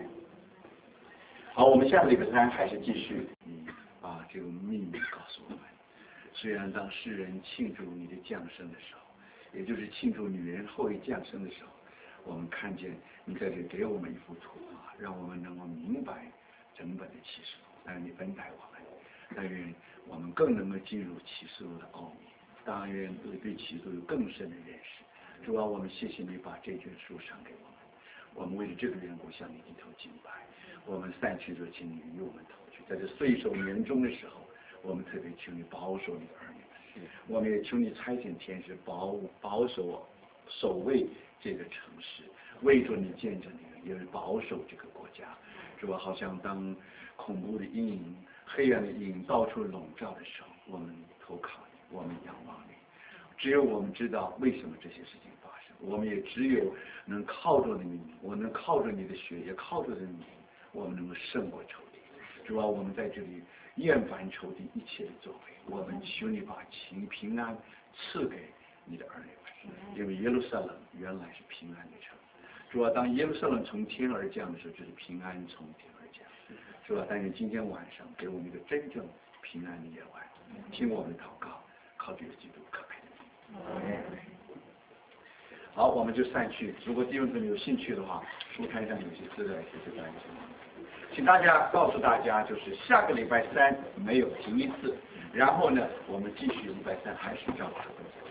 Speaker 2: 好，我们下礼拜三还是继续把这个秘密告诉我们。虽然当世人庆祝你的降生的时候，也就是庆祝女人后裔降生的时候，我们看见你在这里给我们一幅图画，让我们能够明白整本的启示录。但愿你恩待我们，但愿我们更能够进入启示录的奥秘，但愿对启示录有更深的认识。主啊，我们谢谢你把这卷书赏给我们，我们为了这个缘故向你低头敬拜。我们散去就请你与我们同去，在这岁首年终的时候，我们特别求你保守你的儿女们，我们也求你差遣天使保保守守卫这个城市，为着你见证你，也保守这个国家。是吧？好像当恐怖的阴影、黑暗的阴影到处笼罩的时候，我们投靠你，我们仰望你。只有我们知道为什么这些事情发生，我们也只有能靠着你，我能靠着你的血，也靠着你。我们能够胜过仇敌，主啊，我们在这里厌烦仇敌一切的作为，我们求你把情平安赐给你的儿女们，因为耶路撒冷原来是平安的城，主啊，当耶路撒冷从天而降的时候，就是平安从天而降，主啊，但愿今天晚上给我们一个真正平安的夜晚，听我们祷告，靠这个基督可爱的名。好，我们就散去。如果弟兄姊妹有兴趣的话，书摊上有些资料，谢谢大家。请大家告诉大家，就是下个礼拜三没有停一次，然后呢，我们继续礼拜三还是照常。